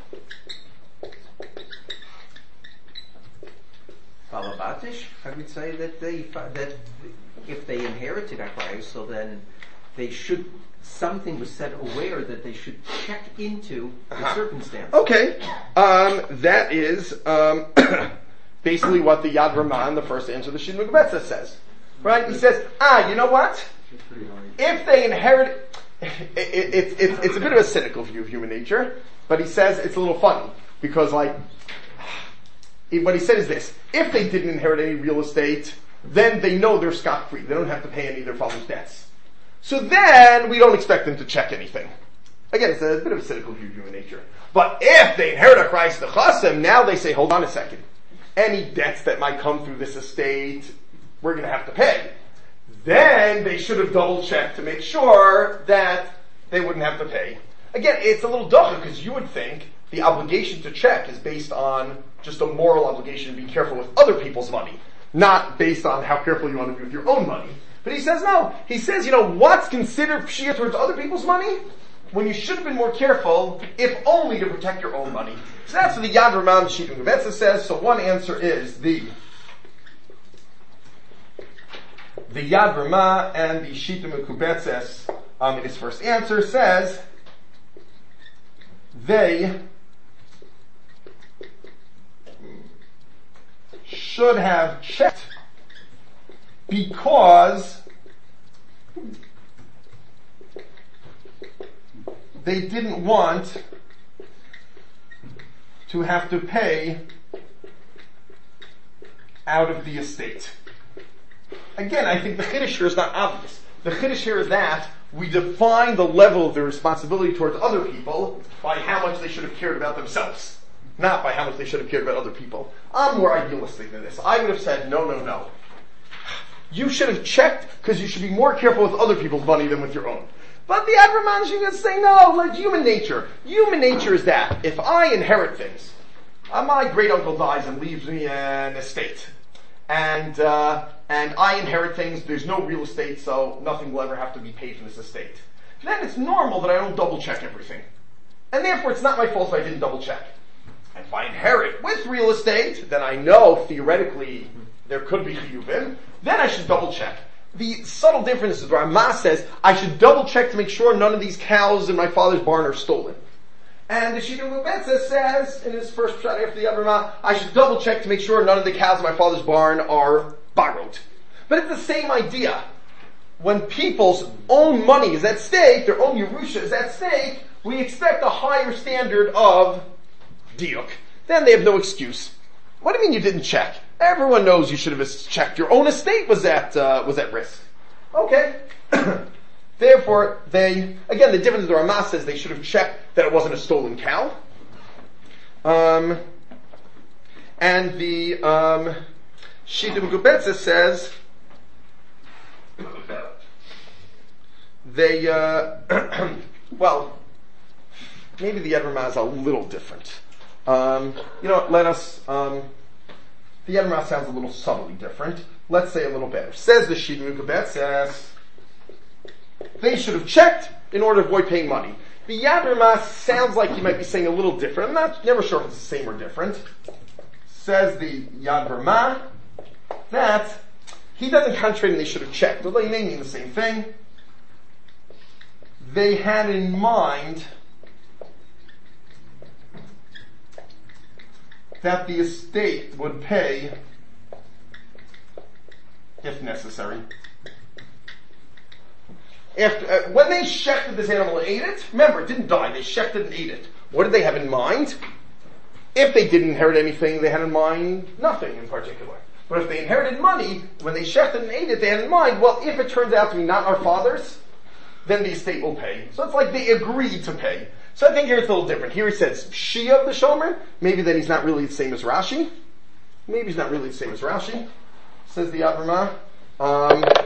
Balabatish, I would say that if they inherited achrayas, so then they should, something was said aware that they should check into the circumstances. Okay, that is basically what the Yad Ramah in the first answer of the Shidduch Gebetza says. Right? He says, you know what? If they inherit, it's a bit of a cynical view of human nature, but he says it's a little funny, because what he said is this: if they didn't inherit any real estate, then they know they're scot-free. They don't have to pay any of their father's debts. So then we don't expect them to check anything. Again, it's a bit of a cynical view of human nature. But if they inherit a Christ Nechasim, now they say, hold on a second. Any debts that might come through this estate, we're going to have to pay. Then they should have double-checked to make sure that they wouldn't have to pay. Again, it's a little ducha, because you would think the obligation to check is based on just a moral obligation to be careful with other people's money, not based on how careful you want to be with your own money. But he says no. He says, what's considered pshia towards other people's money? When you should have been more careful, if only to protect your own money. So that's what the Yad Ramah and Shidduch Gebetza says. So one answer is the Yad Ramah and the Shidduch Gebetza in his first answer says they should have checked because they didn't want to have to pay out of the estate. Again, I think the chiddush here is not obvious. The chiddush here is that we define the level of their responsibility towards other people by how much they should have cared about themselves, not by how much they should have cared about other people. I'm more idealistic than this. I would have said, no. You should have checked because you should be more careful with other people's money than with your own. But the Yad Ramah is going to say, no, like human nature. Human nature is that if I inherit things, my great uncle dies and leaves me an estate, and I inherit things, there's no real estate, so nothing will ever have to be paid from this estate. Then it's normal that I don't double check everything. And therefore it's not my fault if I didn't double check. And if I inherit with real estate, then I know theoretically there could be chiyuvim, then I should double check. The subtle difference is where Ramah says, I should double check to make sure none of these cows in my father's barn are stolen. And the Shidduch Gebetza says, in his first shot after the Yad Ramah, I should double check to make sure none of the cows in my father's barn are borrowed. But it's the same idea. When people's own money is at stake, their own Yerusha is at stake, we expect a higher standard of diuk. Then they have no excuse. What do you mean you didn't check? Everyone knows you should have checked. Your own estate was at risk. Okay. Therefore, the difference is the Ramah says they should have checked that it wasn't a stolen cow. And the Shidduch Gebetza says they, maybe the Yad Ramah is a little different. Let us, the Yad Ramah sounds a little subtly different. Let's say a little better. Says the Shidduch Gebetza, they should have checked in order to avoid paying money. The Yad Ramah sounds like he might be saying a little different. I'm never sure if it's the same or different. Says the Yad Ramah that he doesn't concentrate on they should have checked, although he may mean the same thing. They had in mind that the estate would pay if necessary. When they shechted this animal and ate it, remember, it didn't die, they shechted and ate it. What did they have in mind? If they didn't inherit anything, they had in mind nothing in particular. But if they inherited money, when they shechted and ate it, they had in mind, well, if it turns out to be not our father's, then the estate will pay. So it's like they agreed to pay. So I think here it's a little different. Here he says, Shia of the Shomer. Maybe then he's not really the same as Rashi. Says the Yad Ramah.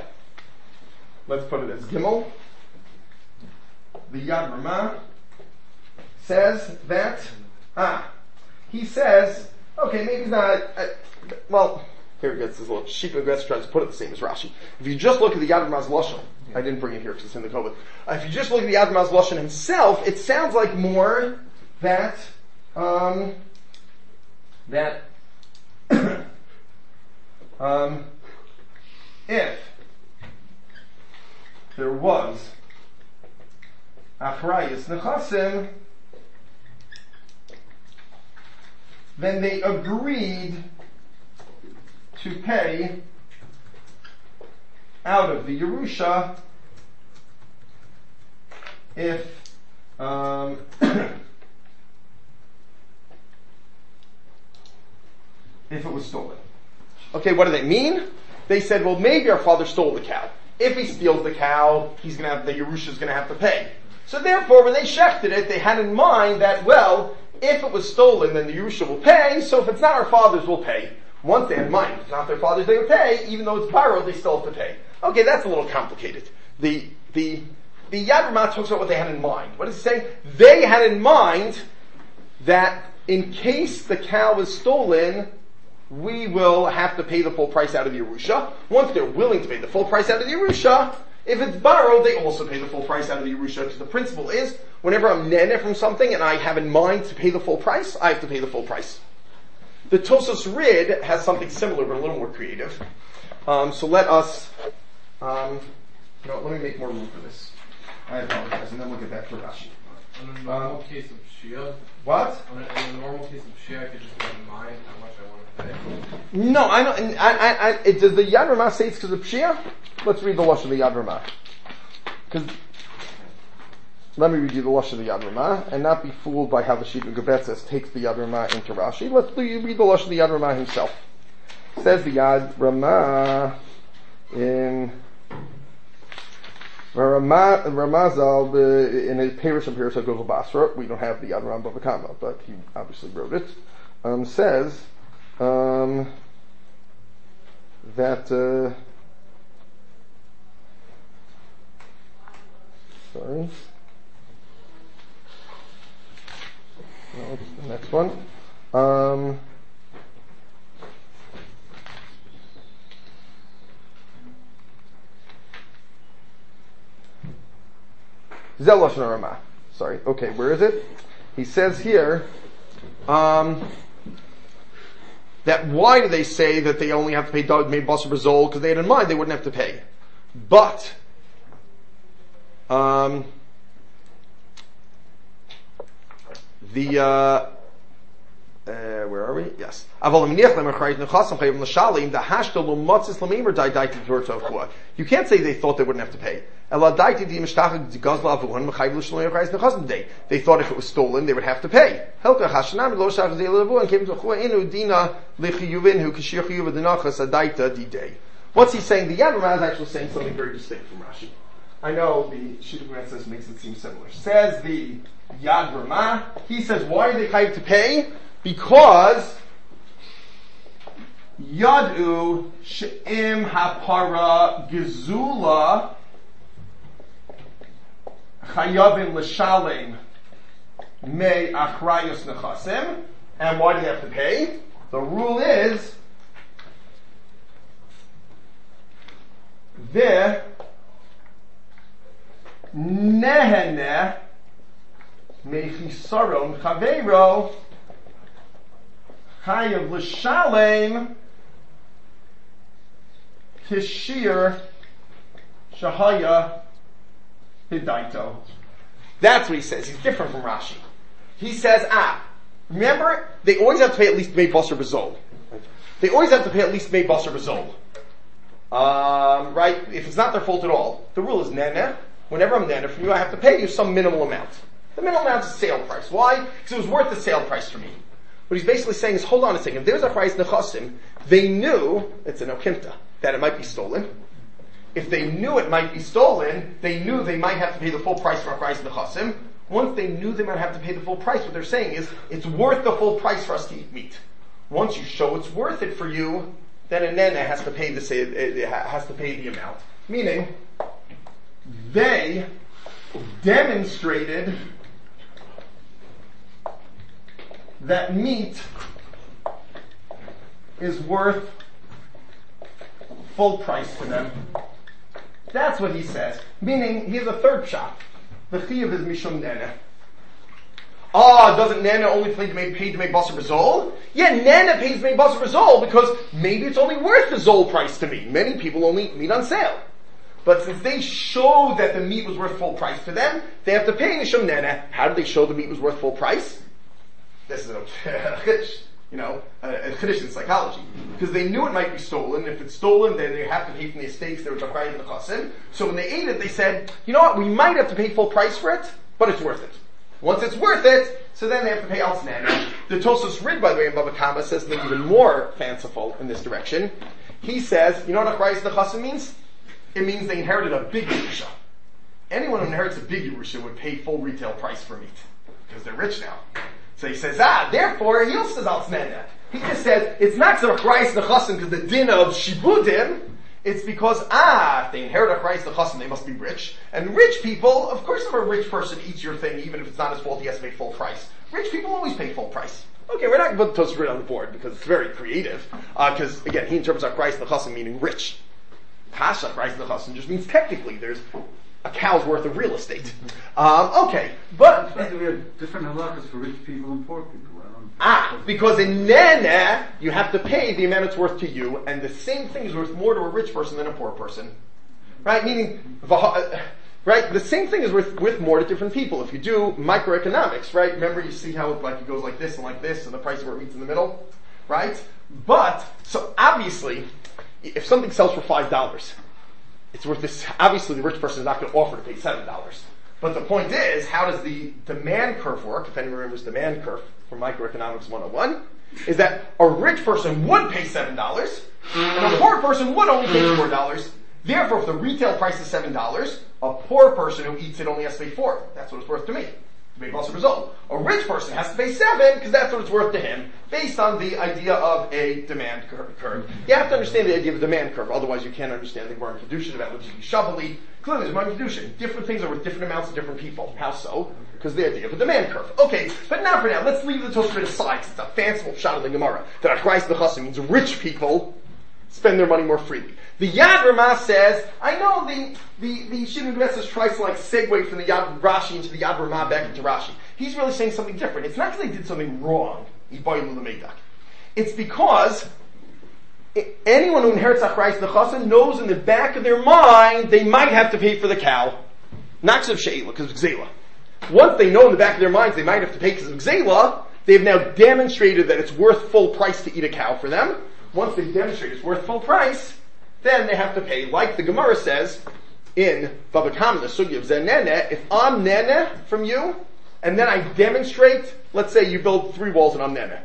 Let's put it as Gimel. The Yad Ramah says that, he says, okay, maybe he's not, well, here it gets this little sheet of tries to put it the same as Rashi. If you just look at the Yad Ramah's Lashon, I didn't bring it here because it's in the Kovet. If you just look at the Yad Ramah's Lashon himself, it sounds like more that, if there was Achrayus Nechasim, then they agreed to pay out of the Yerusha if if it was stolen. Okay, what do they mean? They said, well, maybe our father stole the cow. If he steals the cow, the Yerusha's gonna have to pay. So therefore, when they shechted it, they had in mind that, well, if it was stolen, then the Yerusha will pay, so if it's not our father's, we'll pay. Once they had in mind, if it's not their father's, they would pay, even though it's borrowed, they still have to pay. Okay, that's a little complicated. The Yad Ramah talks about what they had in mind. What does it say? They had in mind that in case the cow is stolen, we will have to pay the full price out of the Yerusha. Once they're willing to pay the full price out of the Yerusha, if it's borrowed, they also pay the full price out of the Yerusha, because the principle is, whenever I'm nene from something and I have in mind to pay the full price, I have to pay the full price. The Tosos Rid has something similar, but a little more creative. So let us, let me make more room for this. I apologize, and then we'll get back to Rashi. In the normal case of Shia, what? In the normal case of Shia, I could just have in mind how much I want to pay. No, I don't. Does the Yad Ramah say it's because of Shia? Let's read the Lashon of the Yad Ramah. Let me read you the Lashon of the Yad Ramah, and not be fooled by how the Sheet of Gebetzes takes the Yad Ramah into Rashi. Let's read the Lashon of the Yad Ramah himself. Says the Yad Ramah in Ramazal in his Parish and Parish Agov Basra. We don't have the Yad Ramah Bava Kama, but he obviously wrote it. Says that sorry. No, it's the next one. Zel Lashon Ramah. Sorry. Okay, where is it? He says here that why do they say that they only have to pay made basar b'zol? Because they had in mind they wouldn't have to pay. But where are we? Yes. You can't say they thought they wouldn't have to pay. They thought if it was stolen, they would have to pay. What's he saying? The Yad Ramah is actually saying something very distinct from Rashi. I know the Shidduch Metzes makes it seem similar. Says the Yad Ramah, he says, why are they chayav to pay? Because Yadu she'im hapara gezula chayavim l'shalem me achrayus nechasim. And why do they have to pay? The rule is the nehene mechisaron chaveiro chayav l'shalem kishir shahaya hidaito. That's what he says. He's different from Rashi. He says, remember, they always have to pay at least mei basar b'zol. They always have to pay at least mei basar b'zol. Right? If it's not their fault at all, the rule is nene. Whenever I'm nene from you, I have to pay you some minimal amount. The minimal amount is the sale price. Why? Because it was worth the sale price for me. What he's basically saying is, hold on a second. If there's a price nechasim, they knew, it's an okimta, that it might be stolen. If they knew it might be stolen, they knew they might have to pay the full price for a price nechasim. Once they knew they might have to pay the full price, what they're saying is, it's worth the full price for us to eat meat. Once you show it's worth it for you, then a nene has to pay the amount. Meaning, they demonstrated that meat is worth full price to them. That's what he says. Meaning, he has a third shot. The chiyuv is mishum nene. Doesn't Nana only pay to make basar b'zol? Yeah, Nana pays to make basar b'zol because maybe it's only worth the zol price to me. Many people only meat on sale. But since they showed that the meat was worth full price to them, they have to pay mishum nana. How did they show the meat was worth full price? This is a chiddush, a chiddush in psychology. Because they knew it might be stolen. If it's stolen, then they have to pay from the estates that were acquired in the chasim. So when they ate it, they said, you know what, we might have to pay full price for it, but it's worth it. Once it's worth it, so then they have to pay al nana. The Tosfos Rid, by the way, in Baba Kama says something even more fanciful in this direction. He says, you know what acquired in the chasim means? It means they inherited a big Yerusha. Anyone who inherits a big Yerusha would pay full retail price for meat. Because they're rich now. So he says, therefore, he also says al nana. He just says, it's not because of Christ Nechasim, because the din of Shibudim, it's because, if they inherit a Christ Nechasim, they must be rich. And rich people, of course if a rich person eats your thing, even if it's not his fault, he has to pay full price. Rich people always pay full price. Okay, we're not going to put Tosfos Rid on the board, because it's very creative. Because, again, he interprets our Christ Nechasim meaning rich. Pasha, Christ Nechasim just means technically there's a cow's worth of real estate. Okay, but we have different halachas for rich people and poor people. Because in Nene, you have to pay the amount it's worth to you, and the same thing is worth more to a rich person than a poor person. Right? Meaning, right? The same thing is worth more to different people. If you do microeconomics, right? Remember you see how it goes like this, and the price of where it meets in the middle? Right? But, so obviously, if something sells for $5, it's worth this. Obviously, the rich person is not going to offer to pay $7. But the point is, how does the demand curve work? If anyone remembers demand curve from Microeconomics 101, is that a rich person would pay $7, and a poor person would only pay $4. Therefore, if the retail price is $7, a poor person who eats it only has to pay $4. That's what it's worth to me. Big loss of result. A rich person has to pay $7 because that's what it's worth to him, based on the idea of a demand curve. You have to understand the idea of a demand curve, otherwise you can't understand the Gemara in Kedushin about which is Shavali. Clearly, there's Gemara in Kedushin. Different things are worth different amounts to different people. How so? Because the idea of a demand curve. Okay, but not for now. Let's leave the Tosfos Rid aside, because it's a fanciful shot of the Gemara that Achrais Nechasim means rich people spend their money more freely. The Yad Ramah says, I know the Shimon Besses tries to segue from the Yad Rashi into the Yad Ramah back into Rashi. He's really saying something different. It's not because they did something wrong. It's because anyone who inherits Achrais Nechasim knows in the back of their mind they might have to pay for the cow. Not because of She'ela, because of Gzela. Once they know in the back of their minds they might have to pay because of Gzela, they've now demonstrated that it's worth full price to eat a cow for them. Once they demonstrate it's worth full price, then they have to pay. Like the Gemara says in Baba Kama, the Sugi of Zen Nene, if I'm Nene from you, and then I demonstrate, let's say you build 3 walls and I'm Nene.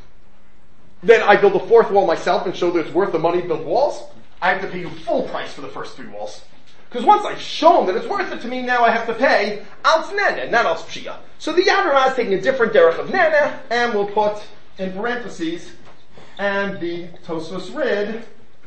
Then I build a 4th wall myself and show that it's worth the money to build walls, I have to pay you full price for the first 3 walls. Because once I've shown that it's worth it to me, now I have to pay Alts Nene, not Alts Pshia. So the Yad Ramah is taking a different derech of Nene, and we'll put in parentheses, and the Tosfos Rid,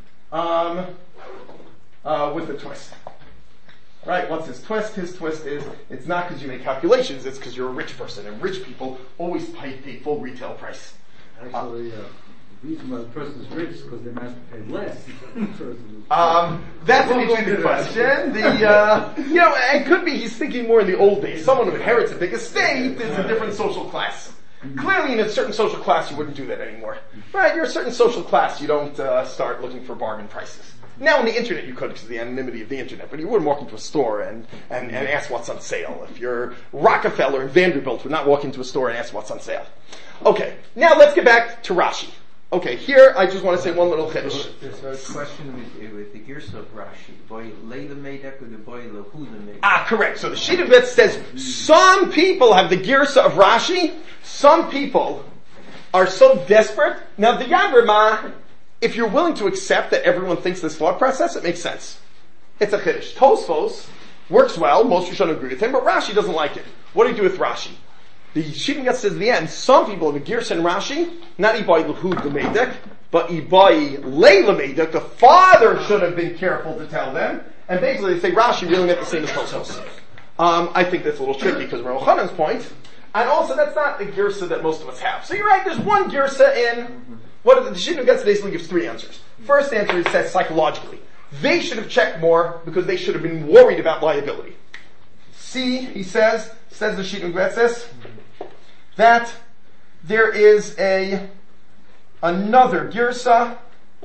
with a twist. Right, what's his twist? His twist is, it's not because you make calculations, it's because you're a rich person, and rich people always pay full retail price. Actually, the reason why the person is rich is because they have to pay less. That's an interesting question. It could be he's thinking more in the old days. Someone who inherits a big estate is a different social class. Clearly in a certain social class you wouldn't do that anymore. Right, you're a certain social class, you don't start looking for bargain prices. Now on the internet you could because of the anonymity of the internet, but you wouldn't walk into a store and ask what's on sale. If you're Rockefeller and Vanderbilt would not walk into a store and ask what's on sale. Okay, now let's get back to Rashi. Okay, here I just want to say one little chiddush. There's a question with the Girsa of Rashi. Boy Leila Meidek or the boy Lehuda Meidek? Correct. So the Sheet of Bet says some people have the Girsa of Rashi, some people are so desperate. Now the Yad Ramah, if you're willing to accept that everyone thinks this thought process, it makes sense. It's a chiddush. Tosfos works well, most Rishonim agree with him, but Rashi doesn't like it. What do you do with Rashi? The Shittim Gat says at the end, some people have a Girsa and Rashi, not Ibai Lehud Lemedek, but Ibai Le Lemedek, the father should have been careful to tell them, and basically they say Rashi really meant the same as Tosfos. I think that's a little tricky because of Rav Chanan's point, And also, that's not the girsa that most of us have. So you're right, there's one girsa in, what the Shidduch Betzes basically gives three answers. First answer is says psychologically. They should have checked more because they should have been worried about liability. C, he says the Shidduch Betzes, that there is another girsa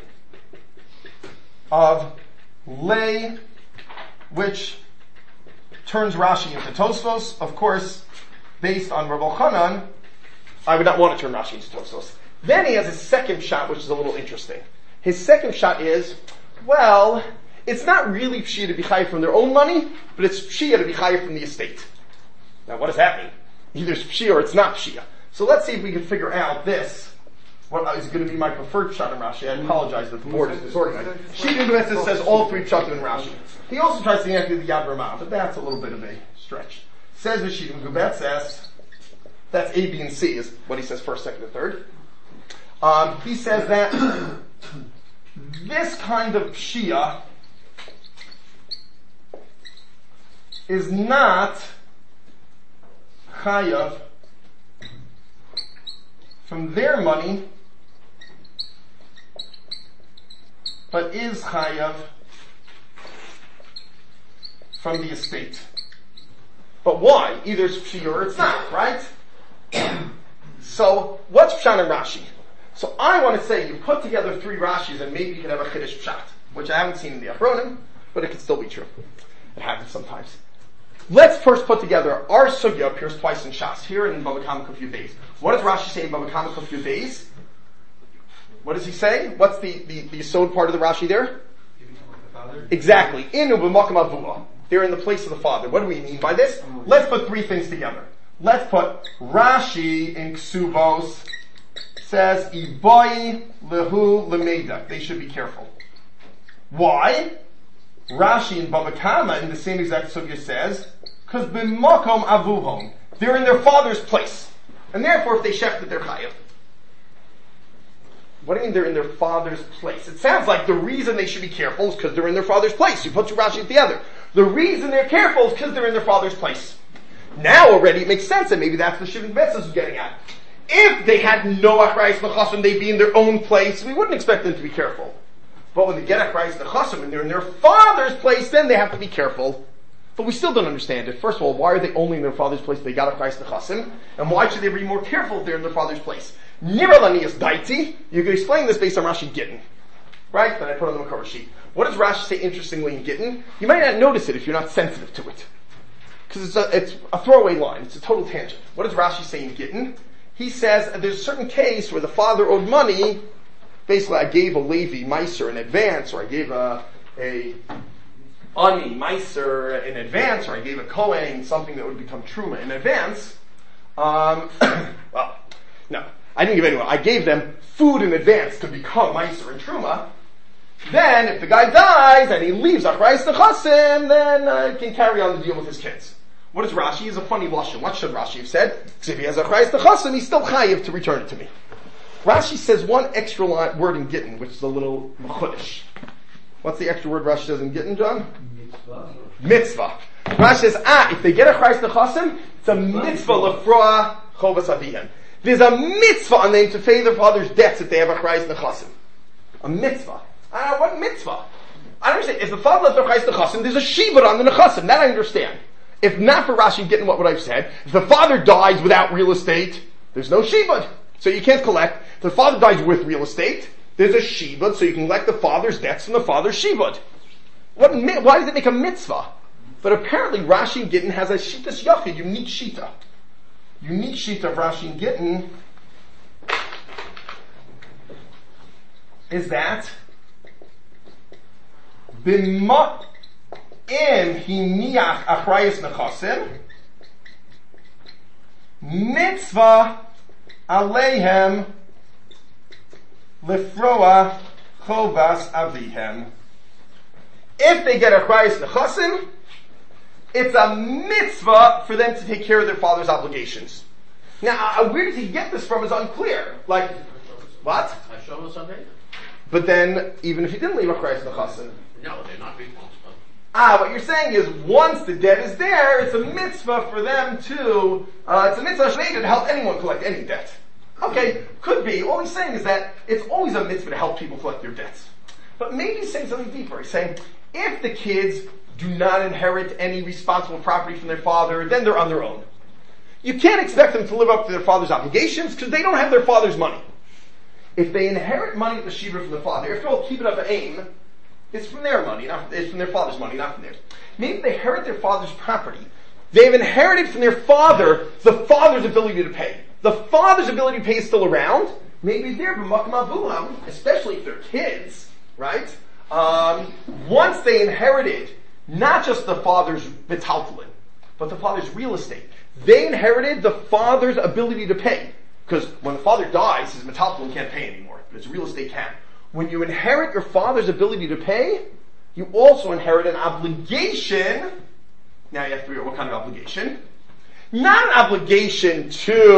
of lay, which turns Rashi into Tosfos. Of course, based on Rav Elchanan, I would not want to turn Rashi into Tosfos. Then he has his second shot, which is a little interesting. His second shot is, well, it's not really Shia to be chayiv from their own money, but it's Shia to be chayiv from the estate. Now, what does that mean? Either it's Shia or it's not Shia. So let's see if we can figure out this. What is going to be my preferred shot in Rashi? I apologize that the board is disorganized. Shidduch Betzes says all three pshatim in Rashi. He also tries to connect with the Yad Ramah, but that's a little bit of a stretch. Says the Shidduch Betzes, that's A, B, and C is what he says first, second, and third. He says that this kind of Shia is not chayav from their money, but is chayav from the estate. But why? Either it's Shia or it's not, right? So, what's Pshat and Rashi? So I want to say you put together three Rashis and maybe you can have a Chiddush Pshat, which I haven't seen in the Achronim, but it could still be true. It happens sometimes. Let's first put together our Sugya appears twice in Shas, here in Bava Kama Kuf Yud Beis. What does Rashi say in Bava Kama Kuf Yud Beis? What does he say? What's the Yisod part of the Rashi there? Exactly. Inu b'makam avua. They're in the place of the father. What do we mean by this? Let's put three things together. Let's put Rashi in Ksubos says Iboi lehu lemeda. They should be careful. Why? Rashi in Bava Kama in the same exact sugya says, because b'makom avuhom, they're in their father's place, and therefore if they shechted, they're chayav. What do you mean they're in their father's place? It sounds like the reason they should be careful is because they're in their father's place. You put two Rashi together. The reason they're careful is because they're in their father's place. Now already it makes sense that maybe that's the Shidduch Betzes is getting at. If they had no achrayus nechasim, they'd be in their own place, we wouldn't expect them to be careful. But when they get achrayus nechasim and they're in their father's place, then they have to be careful. But we still don't understand it. First of all, why are they only in their father's place if they got achrayus nechasim? And why should they be more careful if they're in their father's place? Niralanias daiti, you can explain this based on Rashi Gittin. Right? That I put on the cover sheet. What does Rashi say interestingly in Gittin? You might not notice it if you're not sensitive to it. Because it's a throwaway line. It's a total tangent. What does Rashi say in Gittin? He says there's a certain case where the father owed money. Basically, I gave a Levi Meiser in advance, or I gave a Ani Meiser in advance, or I gave a Kohen something that would become Truma in advance. Well, no. I didn't give anyone. I gave them food in advance to become Meiser and Truma. Then, if the guy dies and he leaves Achrayus Nechasim, then he can carry on the deal with his kids. What is Rashi? He's a funny lashon. What should Rashi have said? Because if he has Achrayus Nechasim, he's still chayiv to return it to me. Rashi says one extra word in Gittin, which is a little chudish. What's the extra word Rashi says in Gittin, John? Mitzvah. Rashi says, if they get Achrayus Nechasim, it's a mitzvah lefroa chovas avihem. There's a mitzvah on them to pay their father's debts if they have Achrayus Nechasim. A mitzvah. What mitzvah? I don't understand. If the father left Achrayus Nechasim, there's a shibud on the Nechasim. That I understand. If not for Rashi getting what I've said, if the father dies without real estate, there's no shibud. So you can't collect. If the father dies with real estate, there's a shibud, so you can collect the father's debts from the father's shibud. Why does it make a mitzvah? But apparently Rashi and Gittin has a shitas yachid, unique shita. Unique shita of Rashi and Gittin is that b'ma'im hiniach achrayus nechasim mitzvah aleihem lefroa chovas avihem. If they get achrayus nechasim, it's a mitzvah for them to take care of their father's obligations. Now, where does he get this from is unclear. Like, what? Hashem Sunday? But then, even if he didn't leave achrayus nechasim, No, they're not responsible. What you're saying is once the debt is there, it's a mitzvah for them to, it's a mitzvah to help anyone collect any debt. Okay, could be. All he's saying is that it's always a mitzvah to help people collect their debts. But maybe he's saying something deeper. He's saying, if the kids do not inherit any responsible property from their father, then they're on their own. You can't expect them to live up to their father's obligations because they don't have their father's money. If they inherit money at the shiva from the father, if they'll keep it up an aim, it's from their money, it's from their father's money, not from theirs. Maybe they inherit their father's property. They've inherited from their father the father's ability to pay. The father's ability to pay is still around. Maybe they're b'makom avulam, especially if they're kids, right? Once they inherited not just the father's metaltalin, but the father's real estate, they inherited the father's ability to pay. Because when the father dies, his metaltalin can't pay anymore, but his real estate can. When you inherit your father's ability to pay, you also inherit an obligation. Now you have to figure out what kind of obligation. Not an obligation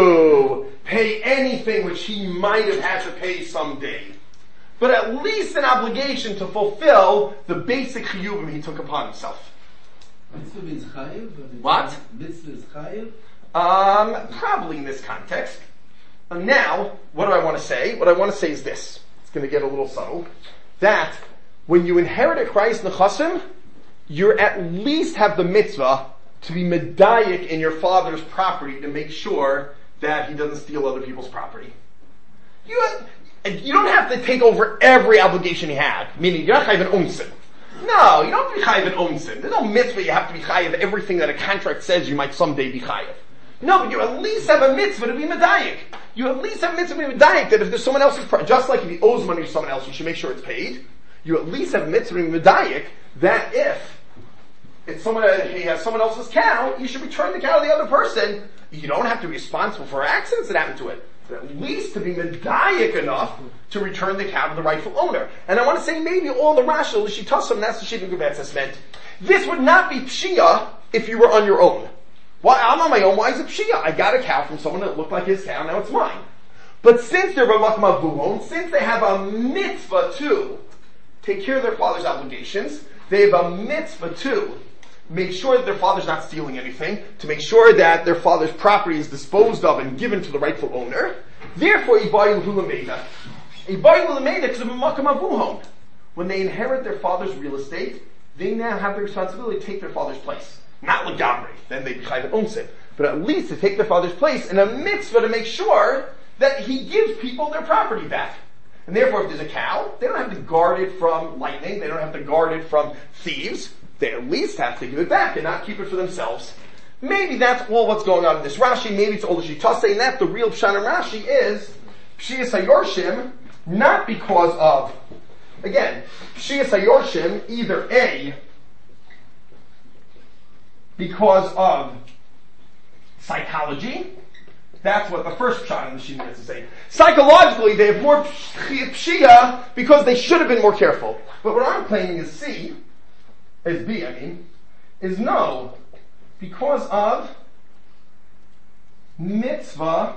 to pay anything which he might have had to pay someday, but at least an obligation to fulfill the basic chiyuvim he took upon himself. Mitzvah is chayiv? What? Mitzvah is chayiv? Probably in this context. Now, what do I want to say? What I want to say is this. It's going to get a little subtle. That when you inherit a Christ Nechasim, you at least have the mitzvah to be medayik in your father's property to make sure that he doesn't steal other people's property. You don't have to take over every obligation he had, meaning you're not chayiv an onsim. No, you don't have to be chayiv an onsim. There's no mitzvah you have to be chayiv everything that a contract says you might someday be chayiv. No, but you at least have a mitzvah to be medayik. You at least have a mitzvah to be medayik that if there's someone else's, just like if he owes money to someone else, you should make sure it's paid. You at least have a mitzvah to be medayik that if it's he has someone else's cow, you should return the cow to the other person. You don't have to be responsible for accidents that happen to it, but at least to be medayik enough to return the cow to the rightful owner. And I want to say maybe all the Rashi, the Shitasim, that's the Shittim Gubetzes meant. This would not be pshia if you were on your own. Well, I'm on my own, why is it pshia? I got a cow from someone that looked like his cow, now it's mine. But since they're b'makom avuon, since they have a mitzvah to take care of their father's obligations, they have a mitzvah to make sure that their father's not stealing anything, to make sure that their father's property is disposed of and given to the rightful owner. Therefore, Ibayu Hulameda. Ibayu Hulameda because of b'makom avuon. When they inherit their father's real estate, they now have the responsibility to take their father's place. Not legamri, then they'd be chayiv onsim, but at least to take their father's place in a mitzvah to make sure that he gives people their property back. And therefore, if there's a cow, they don't have to guard it from lightning, they don't have to guard it from thieves, they at least have to give it back and not keep it for themselves. Maybe that's all what's going on in this Rashi, maybe it's all the Shittas saying that, the real Pshat in Rashi is, Pshiyas HaYorshim, not because of, again, Pshiyas HaYorshim, either A, because of psychology. That's what the first pshat in the Shina is to say. Psychologically, they have more pshia because they should have been more careful. But what I'm claiming is C, is B, is no, because of mitzvah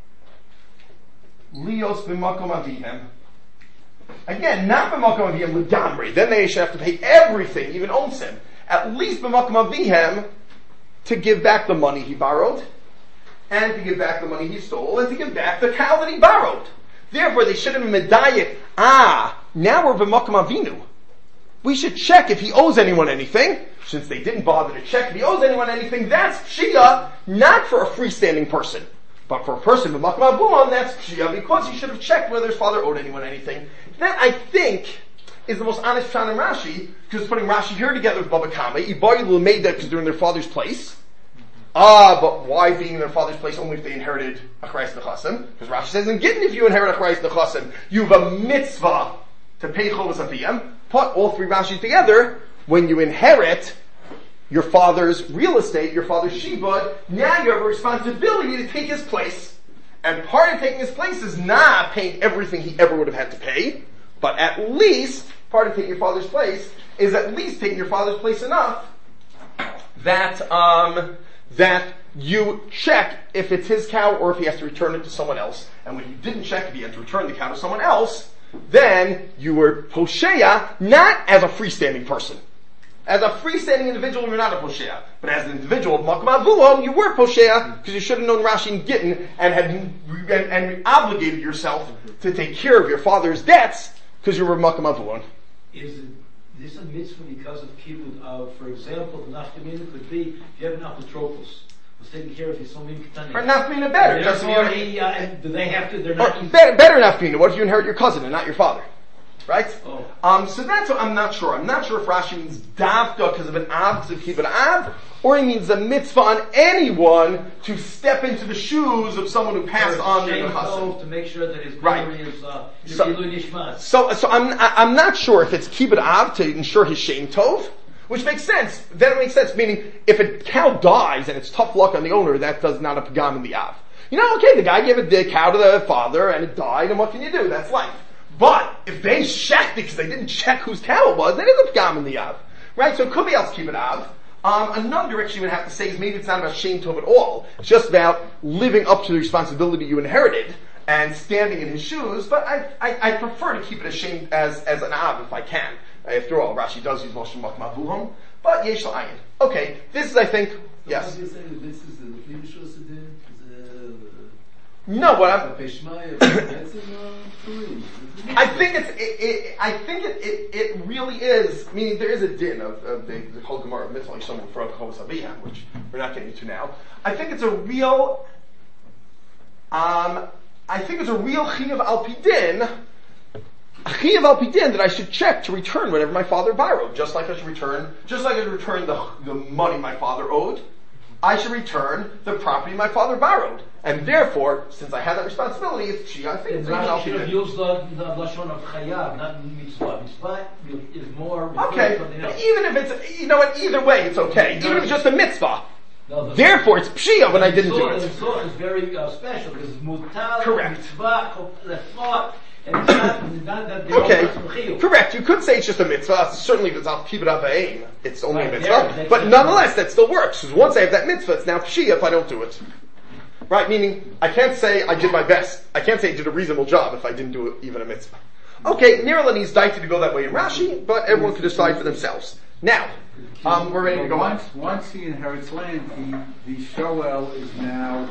lios b'makom avihem. Again, not b'makom avihem legamri. Then they should have to pay everything, even onsim. At least b'makom avihem, to give back the money he borrowed, and to give back the money he stole, and to give back the cow that he borrowed. Therefore, they should have been medayik. Now we're b'makom avinu. We should check if he owes anyone anything. Since they didn't bother to check if he owes anyone anything, that's pshia, not for a freestanding person. But for a person b'makom avuon, that's pshia, because he should have checked whether his father owed anyone anything. That, I think, is the most honest pshat in Rashi, because it's putting Rashi here together with Baba Kama. Ibayu made that because they're in their father's place. But why being in their father's place only if they inherited a Charais Nechasim? Because Rashi says in Gittin, if you inherit a Charais Nechasim, you have a mitzvah to pay Chovas Aviyam. Put all three Rashis together, when you inherit your father's real estate, your father's shibud, now you have a responsibility to take his place. And part of taking his place is not paying everything he ever would have had to pay, but at least, part of taking your father's place is at least taking your father's place enough that you check if it's his cow or if he has to return it to someone else. And when you didn't check if he had to return the cow to someone else, then you were posheya not as a freestanding person. As a freestanding individual, you're not a Poshea. But as an individual of Makam Avuham, you were Poshea, because you should have known Rashi and Gittin, and obligated yourself to take care of your father's debts, because you were Makam Avuham. Is this a mitzvah because of kibbutz of, for example, the nafkamina could be if you have an apotropos who's taking care of his somim ketanim. Or nafkamina better. Do they have to? They're not. Better nafkamina. What if you inherit your cousin and not your father? Right? Oh. So that's what I'm not sure. I'm not sure if Rashi means davka because of an av, because of kibbutz av, or he means a mitzvah on anyone to step into the shoes of someone who passed on their cousin. To make sure that his memory is nishmas. So I'm not sure if it's kibbutz av to ensure his shem tov, which makes sense. Then it makes sense, meaning if a cow dies and it's tough luck on the owner, that does not a pagam in the av. Okay, the guy gave a cow to the father and it died, and what can you do? That's life. But if they checked it because they didn't check whose cow it was, then it's a pagam in the av, right? So it could be else kibbutz av. Another direction you would have to say is maybe it's not about shem tov at all. It's just about living up to the responsibility you inherited and standing in his shoes. But I prefer to keep it as an av if I can. After all, Rashi does use Lashon Makam Avuham, but yesh la'ayin. Okay, this is, I think, yes. So what you're saying, this is the Pnimishos Adin? No, what I'm. I think it really is. Meaning there is a din of the whole Gemara of Mitzvah Yisrael for Chos Aviyam, which we're not getting into now. I think it's a real. I think it's a real chiyuv al pidin. Chiyuv al pidin that I should check to return whatever my father borrowed, just like I should return the money my father owed. I should return the property my father borrowed. And therefore, since I have that responsibility, it's Shia, I think it's Rashi should have used the Lashon of Chayav, not Mitzvah. Mitzvah is more... Okay, even if it's, either way it's okay. Even if it's just a mitzvah. Therefore, it's Pshia when I didn't do it. The Mitzvah is very special, because it's Mutal, correct. Mitzvah, Lefot, and it's not that okay, correct. You could say it's just a mitzvah. Certainly, if it's al kibbutz avayim, it's only a mitzvah. But nonetheless, that still works. Because once I have that mitzvah, it's now Pshia if I don't do it. Right? Meaning, I can't say I did my best. I can't say I did a reasonable job if I didn't do even a mitzvah. Okay, Nirala needs Daiti to go that way in Rashi, but everyone can decide for themselves. Now, we're ready to go on. Once he inherits land, the Shoel is now,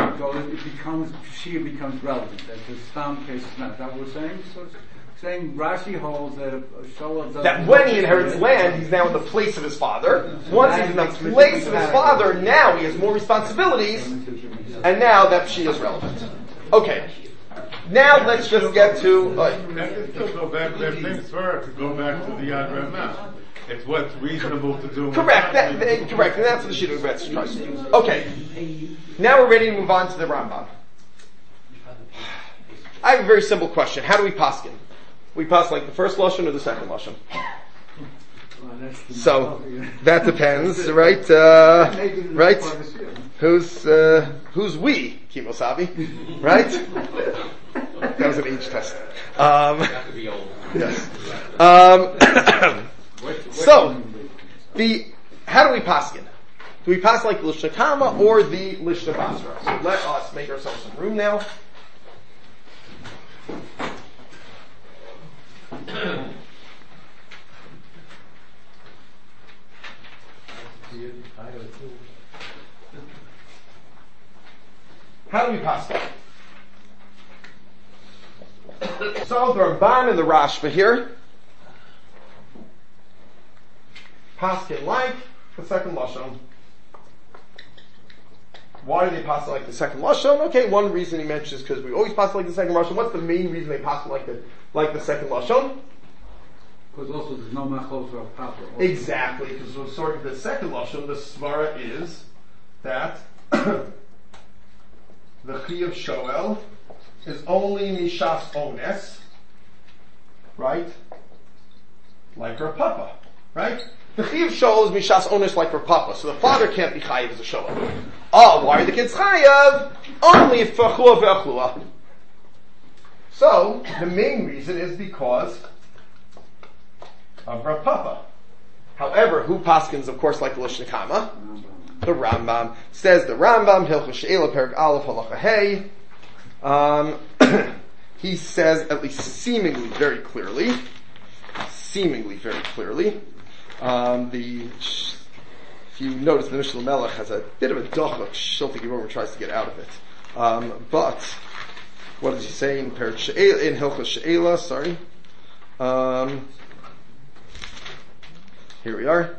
Shia becomes relevant. That the Stam case is not. Is that what we're saying? So saying Rashi holds that a Shoel doesn't... That when he inherits land, he's now in the place of his father. Once he's in the place of his father, now he has more responsibilities, and now that Shia is relevant. Okay. Now let's just get to... I can still go back there. Things first to go back to the Yad Ramah. It's what's reasonable to do. Correct. Correct. And that's what the Shita of Rebbetzin tries to do. Okay. Now we're ready to move on to the Rambam. I have a very simple question. How do we paskin? We pass like the first lashon or the second lashon? So that depends, right? Right? Who's we? Kimosabi, right? That was an age test. Yes. So how do we paskin? Do we pass like the Lishna Kama or the Lishna Basra? So let us make ourselves some room now. How do we pass it? So the Ramban and the Rashba here paskin like the second lashon. Why do they pass it like the second lashon? Okay, one reason he mentions is because we always pass it like the second lashon. What's the main reason they pass it like the second lashon? Because also there's no machlos or papa. Exactly, because sort of the second lashon, the svara is that the chi of shoel is only mishas ones, right? Like her papa, right? The chi of shoel is mishas ones like her papa, so the father can't be chayiv as a shoel. Oh, why are the kids chayiv? Only for chua ve'achlua. So the main reason is because of Rav Papa. However, who paskins, of course, like the Lishna Kama? The Rambam. Says the Rambam, Hilchos She'ela, Perek Aleph, Halacha Hey. He says, at least seemingly very clearly, If you notice, the Mishnah Melech has a bit of a dochak. Shilti Gibor tries to get out of it. But what does he say in Hilchos She'ela? Sorry. Here we are.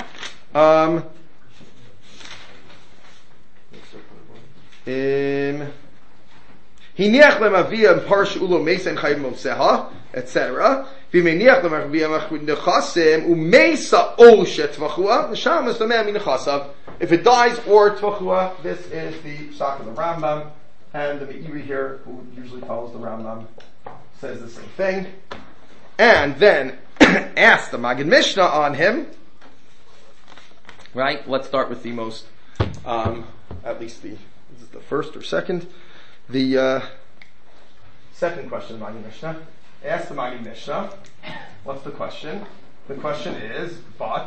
Hiniach lemavia and parsha ulo mesa and chayim motzeha, etc. V'meniach lemavia nechasim umesa o shetvachua. Neshama is the man minachasav. If it dies or tvachua, this is the psak of the Rambam, and the Meiri here, who usually follows the Rambam, says the same thing. And then ask the Magid Mishnah on him. Right? Let's start with the most, at least is it the first or second? The second question, Magid Mishnah. Ask the Magid Mishnah. What's the question? The question is, but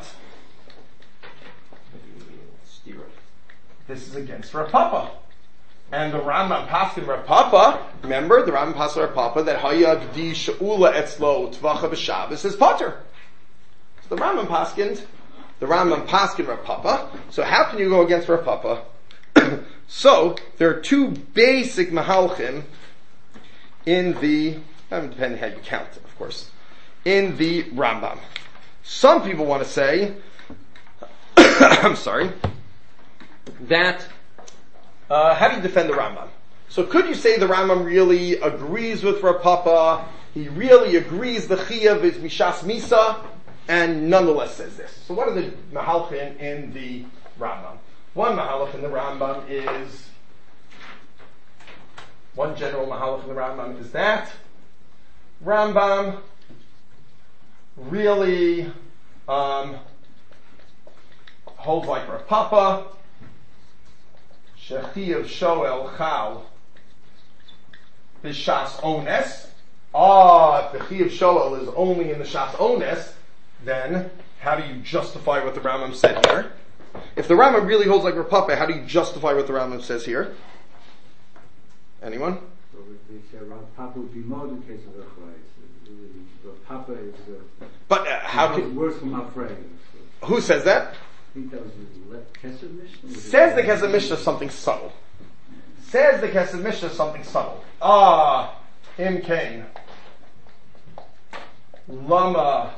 this is against Rav Papa. And the Rambam Paskin Rav Papa, remember the Rambam Paskin Rav Papa that Hayag di Sha'ula Etzlo Tvacha B'Shabbos is Potter. So the Rambam Paskin Rav Papa. So how can you go against Rav Papa? So there are two basic mahalchim in the, depending how you count, of course, in the Rambam. Some people want to say, I'm sorry, that how do you defend the Rambam? So could you say the Rambam really agrees with Rav Papa? He really agrees the Chiyuv is Mishas Misa, and nonetheless says this. So what are the mahalchim in the Rambam? One mahalach in the Rambam is, one general mahalach in the Rambam is that Rambam really holds like Rav Papa, Shechiv Shoel Chal B'Shas Ones. If the Chiv Shoel is only in the Shas Ones, then how do you justify what the Rambam said here? If the Rambam really holds like Rav Papa, how do you justify what the Rambam says here? Anyone? So they say Rav Papa would be more in case of Echrais. Rav Papa is but how it's can, worse from Afraid. who says that? I think that was the Kesef Mishnah. Says the Kesef Mishnah something subtle. Im Kain. Lama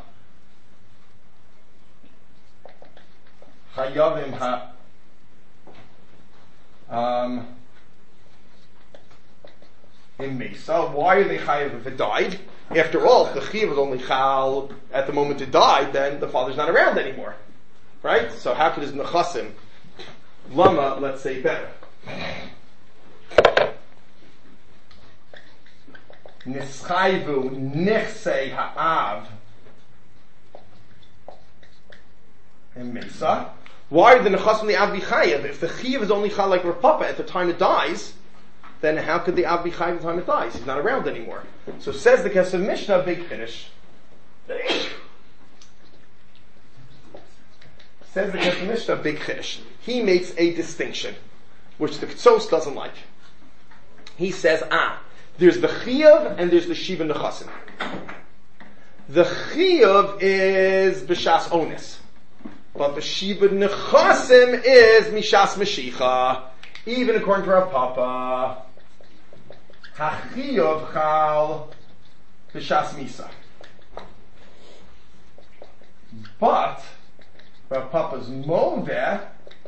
Chayavim ha in Mesa. Why are they chayav if it died? After all, if the chiv was only chal at the moment it died, then the father's not around anymore. Right? So how could his nechasim lama, let's say, better? Nischayvu nichsei ha'av in Mesa. Why are the nechasim the av b'chayev? If the chiv is only chal like Rav Papa at the time it dies, then how could the av b'chayev at the time it dies? He's not around anymore. So says the Kesef Mishnah, big finish. Says the Kesef Mishnah, big chiddush. He makes a distinction, which the Ktsos doesn't like. He says, there's the Chiyuv and there's the Shiva Nechasim. The Chiyuv is B'Shas Onis, but the Shiva Nechasim is Mishas Meshicha. Even according to Rav Papa, HaChiyuv Chal B'Shas Misa. But Rav Papa's Moveh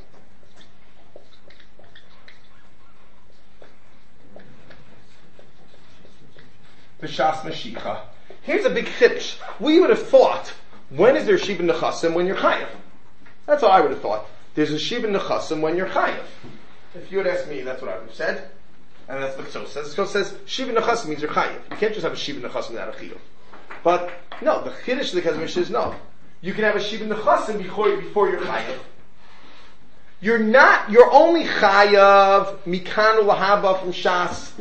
B'Shas Mashicha. Here's a big chiddush. We would have thought, when is there Shiva Nechasim? When you're chayav. That's what I would have thought. There's a Shiva Nechasim when you're chayav. If you had asked me, that's what I would have said. And that's what Ktsos says. Ktsos says, Shiva Nechasim means you're chayav. You can't just have a Shiva Nechasim without a chiyuv. But, no, the chiddush of the Kesef Mishnah is no. You can have a Shiva Nechasim before you're chayav. You're only chayav mikanu lahaba from Shas,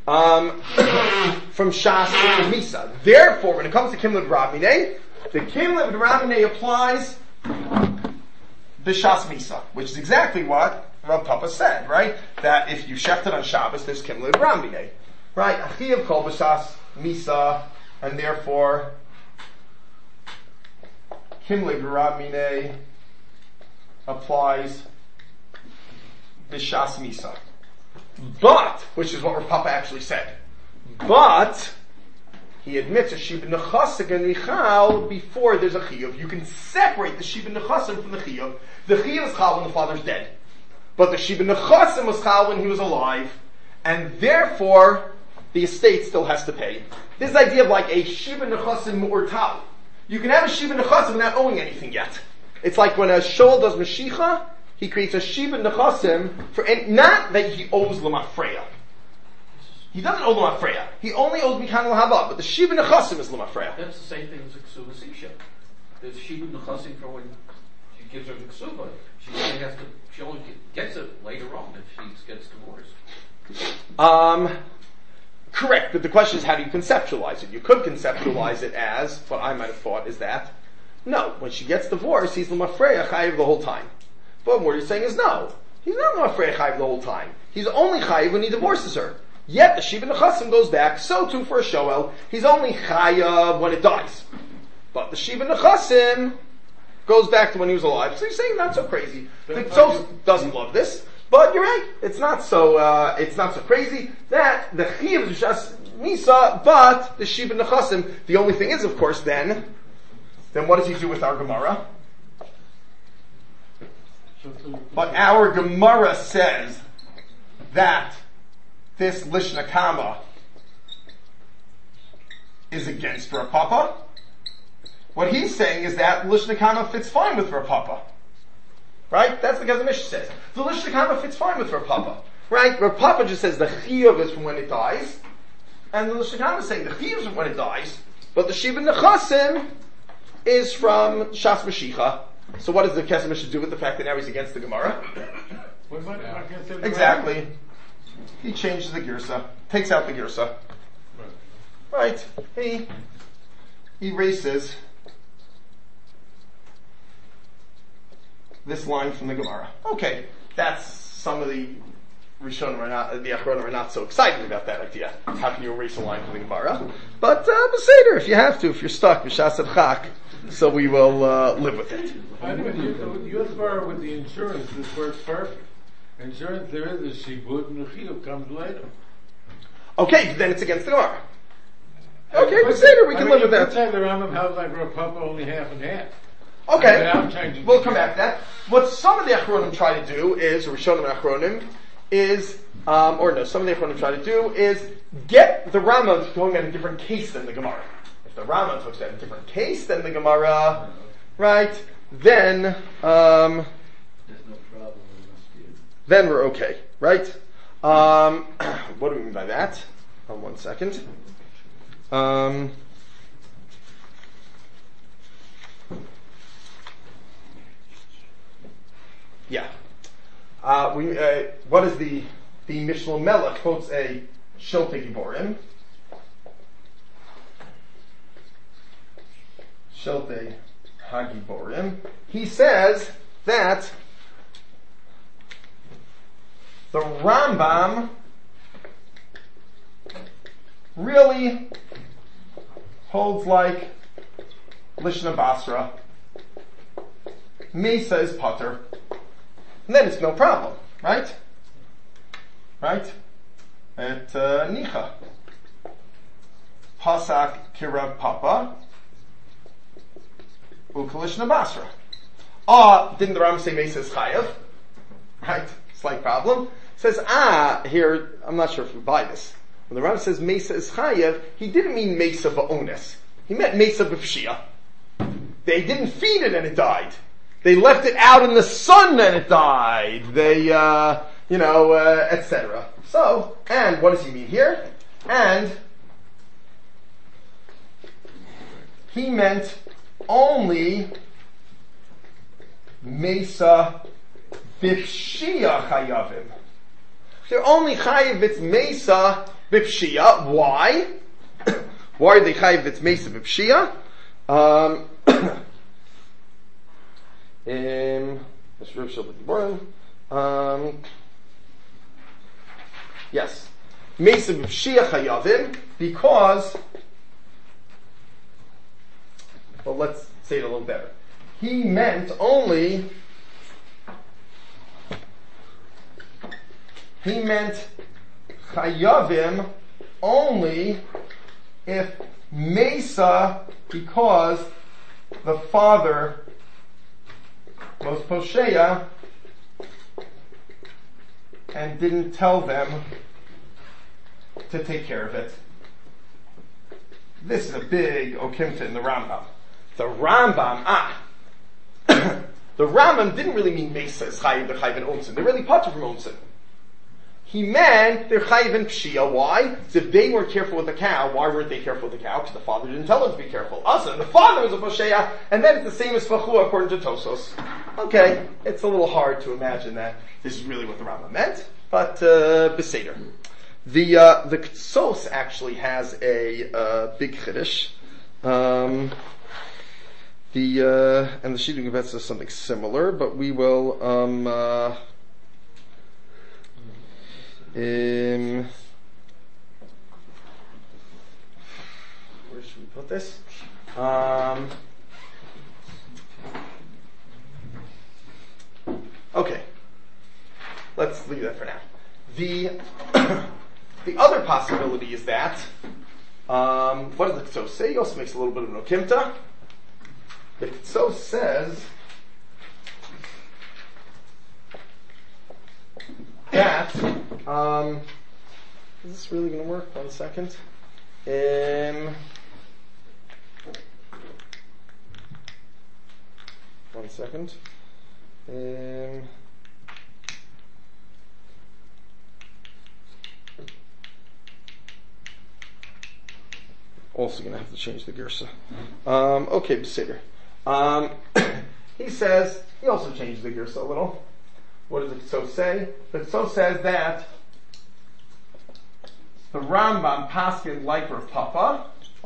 from Misa. Therefore, when it comes to Kimlev Rabmineh, the Kimlev Rabmineh applies B'Shas Misa, which is exactly what Rav Papa said, right? That if you shechted on Shabbos, there's Kimlev Rabmineh. Right? Achiyav kol B'Shas Misa, and therefore Himlig Rabmine applies Bishas Misa. But, which is what Rav Papa actually said, but he admits a Shiva Nechasik and Michal before there's a Chiyuv. You can separate the Shiva Nechasim from the Chiyuv. The Chiyuv is Chal when the father's dead. But the Shiva Nechasim was Chal when he was alive. And therefore, the estate still has to pay. This idea of like a Shiva Nechasim Mu'urtal. You can have a Shiva Nechasim without owing anything yet. It's like when a Shoel does Mashicha, he creates a Shiva Nechasim for, and not that he owes Lamafreya. He doesn't owe Lamafreya. He only owes Mikan Lahava, but the Shiva Nechasim is Lamafreya. That's the same thing as a Ksuba Sisha. There's Shiva Nechasim for when she gives her the Ksuba. She only gets it later on if she gets divorced. Correct, but the question is how do you conceptualize it? You could conceptualize it as, what I might have thought is that, no, when she gets divorced, he's Lamafreya Chayiv the whole time. But what you're saying is no, he's not Lamafreya Chayiv the whole time. He's only Chayiv when he divorces her. Yet the Shiva Nechasim goes back, so too for a Shoel, he's only Chayav when it dies. But the Shiva Nechasim goes back to when he was alive. So you're saying not so crazy. The Tos doesn't love this, but you're right. It's not so crazy that the Chiyuv is just Misa, but the Shiva Nechasim. The only thing is, of course, then what does he do with our Gemara? But our Gemara says that this Lishna Kama is against Rav Papa. What he's saying is that Lishna Kama fits fine with Rav Papa. Right? That's because the Mishnah says. The Lishna Kama fits fine with Rav Papa. Right? Rav Papa just says the Chiyuv is from when it dies, and the Lishna Kama is saying the Chiyuv is from when it dies, but the Shiva Nechasim is from Shas Mashicha. So what does the Kesef Mishnah do with the fact that now he's against the Gemara? Exactly. He changes the Girsa, takes out the Girsa. Right. He erases this line from the Gemara. Okay, that's some of the Rishonim the Achronim are not so excited about that idea. How can you erase a line from the Gemara? But Beseder, if you have to, if you're stuck, B'shas Chak, so we will live with it. Your Gemara with the insurance, this works perfect. Insurance, there is a Shibud, and the Chiyuv comes later. Okay, then it's against the Gemara. Okay, Beseder, we can live with that. You could say the Rambam held like Rav Papa only half and half. Okay, we'll come back to that. What some of the Achronim try to do is, or Rishonim and Achronim, is, some of the Achronim try to do is get the Rambam going at a different case than the Gemara. If the Rambam talks at a different case than the Gemara, right, then, There's no problem. then we're okay, right? What do we mean by that? 1 second. Yeah. What is the Mishnah Melech quotes a Sholte Giborim. Sholte Hagiborim. He says that the Rambam really holds like Lishna Basra. Mesa is Potter. And then it's no problem, right? Right? At Nicha. Pasak Kirav Papa. Ukalishna Basra. Didn't the Rambam say Mesa is Chayav? Right? Slight problem. Says, here, I'm not sure if we buy this. When the Rambam says Mesa is Chayav, he didn't mean Mesa ba'ones. He meant Mesa b'pshia. They didn't feed it and it died. They left it out in the sun and it died. They, etc. So, and what does he mean here? And he meant only Mesa b'pshia chayavim. They're only chayiv it's Mesa b'pshia. Why? Why are they chayiv it's Mesa b'pshia? Yes. Mesa b'pshia chayavim, because, well, let's say it a little better. he meant only chayavim only if mesa, because the father was posheya and didn't tell them to take care of it. This is a big okimta in the Rambam. The Rambam, the Rambam didn't really mean mesa is chayiv, they're chayiv and onsen. They're really patur from onsen. He meant they're chayiv and pshia. Why? So if they weren't careful with the cow, why weren't they careful with the cow? Because the father didn't tell them to be careful. Also, the father was a posheya, and then it's the same as fachua according to Tosos. Okay, it's a little hard to imagine that this is really what the Rambam meant, but beseder. The Ktsos actually has a big chiddush. And the Shidduch Gevetz says something similar, but we will where should we put this? Okay, let's leave that for now. The other possibility is that, what does the Ktsos say? He also makes a little bit of an okimta. The Ktsos says that, is this really going to work? 1 second. One second. Also going to have to change the Gersa. Okay, Beseder. He says, he also changed the Gersa a little. What does the Ktsos say? The Ktsos says that the Rambam paskin like Rav Papa.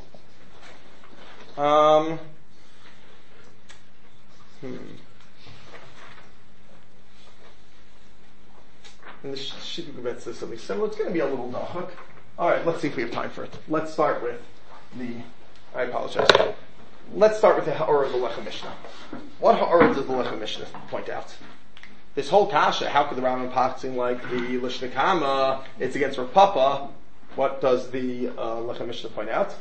And the Shidduch Gevetz says something similar. It's going to be a little dachuk. Alright, let's see if we have time for it. Let's start with I apologize. Let's start with the Ha'ara of the Lechem Mishnah. What Ha'ara does the Lechem Mishnah point out? This whole kasha, how could the Rambam passing like the Lishna Kama, it's against Rav Papa? What does the Lechem Mishnah point out?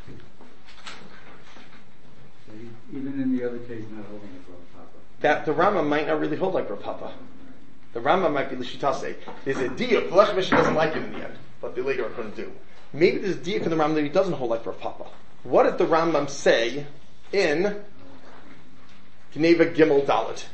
Even in the other case, not holding it for Rav Papa. That the Rambam might not really hold like Rav Papa. The Rambam might be Lishitase. There's a diuk. The Lechem Mishnah doesn't like it in the end, but the later are going to do. Maybe there's a diuk in the Rambam that he doesn't hold like Rav Papa. What did the Rambam say in Geneva Gimel Dalet?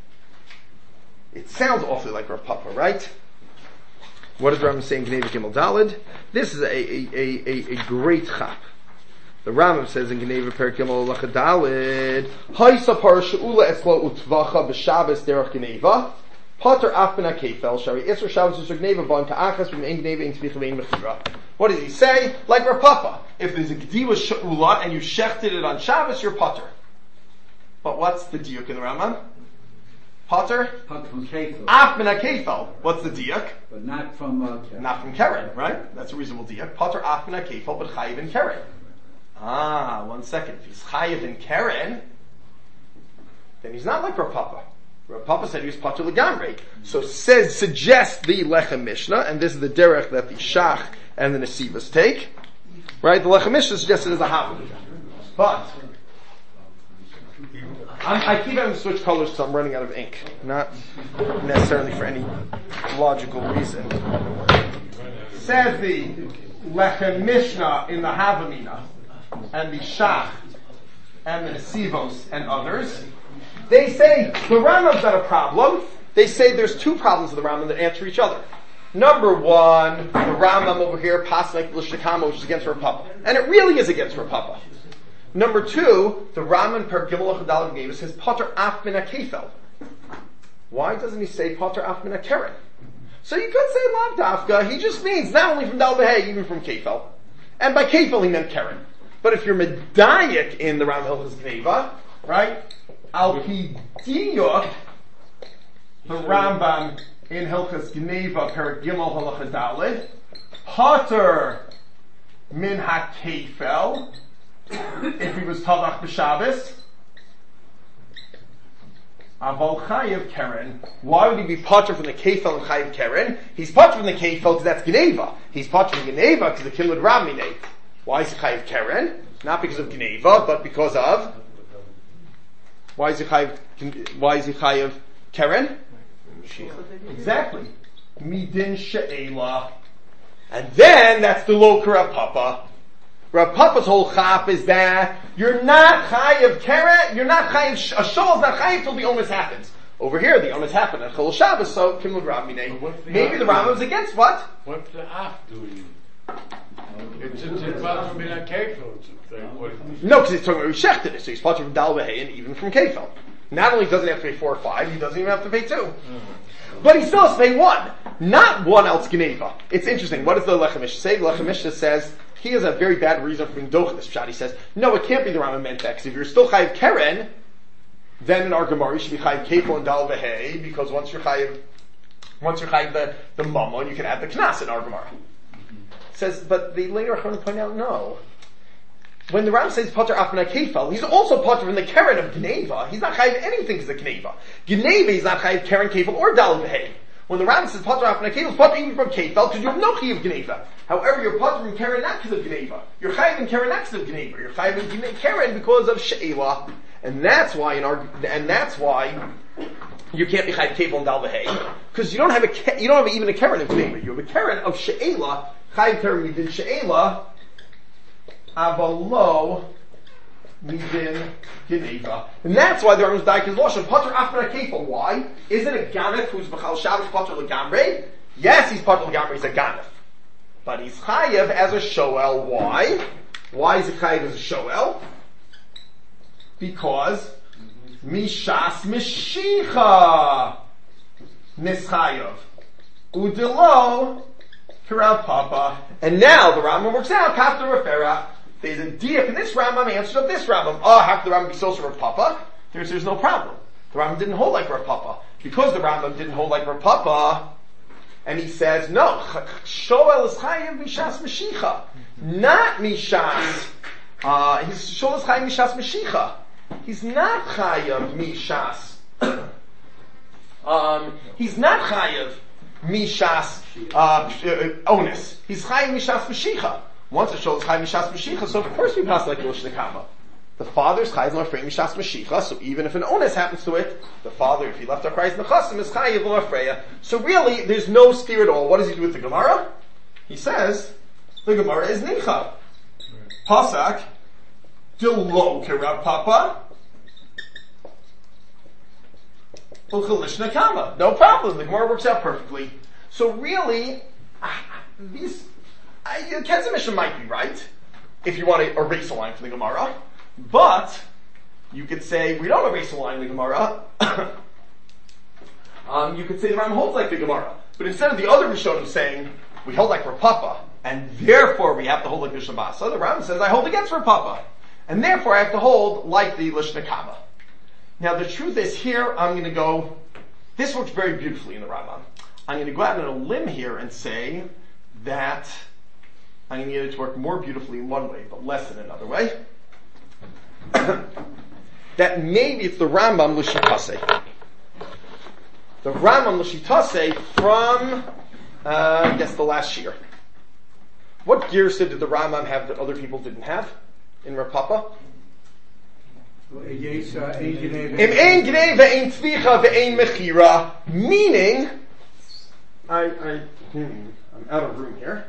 It sounds awfully like Rav Papa, right? What does the Rambam say in Geneva Gimel Dalet? This is a great chap. The Rambam says in Geneva Per Gimel Lacha Dalet, Haisa Par She'ula Esla Utvacha B'Shabbos Derech Geneva, Pater Afbena Kefel Shari Isra Shabbos Isra Geneva Ban Ka'achas B'Mein Geneva In Tvicha Vein Mechira. What does he say? Like Rav Papa. If there's a Gediva She'ula and you shechted it on Shabbos, you're Pater. But what's the diuk in the Rambam? Pater? Pater from Kefel. Afbena Kefel. What's the diuk? But not from Keren. Not from Keren, right? That's a reasonable diuk. Pater Afbena Kefel, but Chayiv in Keren. 1 second. If he's Chayiv in Keren, then he's not like Rav Papa. Rav Papa said he was Pater Legamrei. So suggests the Lechem Mishnah, and this is the derech that the Shach and the Nesivas take. Right? The Lechem Mishnah suggests it as a Havamina. But I keep having to switch colors because I'm running out of ink. Not necessarily for any logical reason. Says the Lechem Mishnah in the Havamina, and the Shach, and the Nesivos, and others, they say the Rambam's got a problem. They say there's 2 problems with the Rambam that answer each other. Number 1, the Rambam over here, Pasnik Lishna Kama, which is against Rav Papa. And it really is against Rav Papa. Number 2, the Rambam Per Gimel Chadalim gave us his Pater Af Min HaKefel. Why doesn't he say Pater Af Min HaKeren? So you could say Lav Dafka, he just means not only from Dal Behei, even from Kefel. And by Kefel he meant Keren. But if you're Medayik in the Rambam Hilchos Gneva, right? Al Pi Diyuk, the Rambam in Hilchos Gneva Per Gimel Halacha Daled, Pater Min HaKefel, if he was Tavach B'Shabbos, Aval chayiv keren. Why would he be potter from the kefel and chayiv keren? He's potter from the kefel because that's geneva. He's potter from geneva because the kilud ramine. Why is he chayiv keren? Not because of geneva, but because of. Why is he chayiv keren? Exactly. Midin she'ela. And then that's the local Rav Papa. Rav Papa's whole chap is that you're not chayiv keren, you're not chayiv, a shul is not chayiv till the onus happens. Over here, the onus happened at Chol Shabbos, so Kimul Ramine. Maybe the Rambam is against what? What's the af doing? It's about from in a kefil. No, because he's talking about Rishechted, so he's part from Dal V'Hei and even from Kefel. Not only doesn't he have to pay 4 or 5, he doesn't even have to pay 2. But he still has to pay 1. Not 1 else Geneva. It's interesting. What does the Lechem Mishnah say? The Lechem Mishnah says, he has a very bad reason for being doch this pshat. He says, no, it can't be the Rambam meant that, because if you're still chayiv keren, then in our Gemara you should be chayiv kefil and dal v'hei, because once you're chayiv the mammon, you can add the knas in our Gemara. Says, but the later Achronim point out, no. When the Ram says potter afna kefil, he's also potter from the keren of Geneva. He's not chayiv anything because of Geneva. Geneva is not chayiv keren kefil or dal v'hei. When the Ram says potter afna kefil, it's potter even from kefil because you have no chayiv Geneva. However, you're potter from keren not because of Geneva. You're chayiv in keren not because of Geneva. You're chayiv in keren because of she'ela, and that's why you can't be chayiv kefil and dal v'hei because you don't have even a keren of Geneva. You have a keren of she'ela. Chayiv keren midin she'ela. Avalo midin Geneva. And that's why the Rambam's daik is loshon potter after kefil. Why? Isn't a ganef who's b'chal Shabbos potter legamrei? Yes, he's potter legamrei. He's a ganef, but he's chayev as a shoel. Why? Why is he chayev as a shoel? Because mishas mishicha nischayev udelo Rav Papa. And now the Rambam works out kafta refera. There's a diak in this Rambam answers of this Rambam. How could the Rambam be so Rav Papa? There's no problem. The Rambam didn't hold like Rav Papa. Because the Rambam didn't hold like Rav Papa, and he says, no, Shoel is chayiv mishas meshicha. Not mishas. He's Shoel is chayiv mishas meshicha. He's not chayiv mishas. He's not chayiv mishas onus. He's chayiv mishas meshicha. Once a shul is chayiv mishas meshicha, so of course we pass like Rosh Nekama. The father's chayiv l'afrei mishas meshicha, so even if an onus happens to it, the father, if he left our Christ nechasim, is chayiv l'afreya. So really, there's no steer at all. What does he do with the Gemara? He says, the Gemara is nicha. Pasak, delo kerav papa, uchelish nekama. No problem. The Gemara works out perfectly. So really, these Kenza Mishnah might be right if you want to erase a line from the Gemara, but you could say we don't erase a line in the Gemara. You could say the Rambam holds like the Gemara, but instead of the other Rishonim saying we hold like Rav Papa, and therefore we have to hold like the Shabasa, the Rambam says I hold against Rav Papa, and therefore I have to hold like the Lishna Kama. Now the truth is here, I'm going to go, this works very beautifully in the Rambam. I'm going to go out on a limb here and say that I'm going to get it to work more beautifully in one way, but less in another way. That maybe it's the Rambam L'Shitase. The Rambam L'Shitase from, I guess the last year. What girsa did the Rambam have that other people didn't have in Rav Papa? Meaning, I'm out of room here.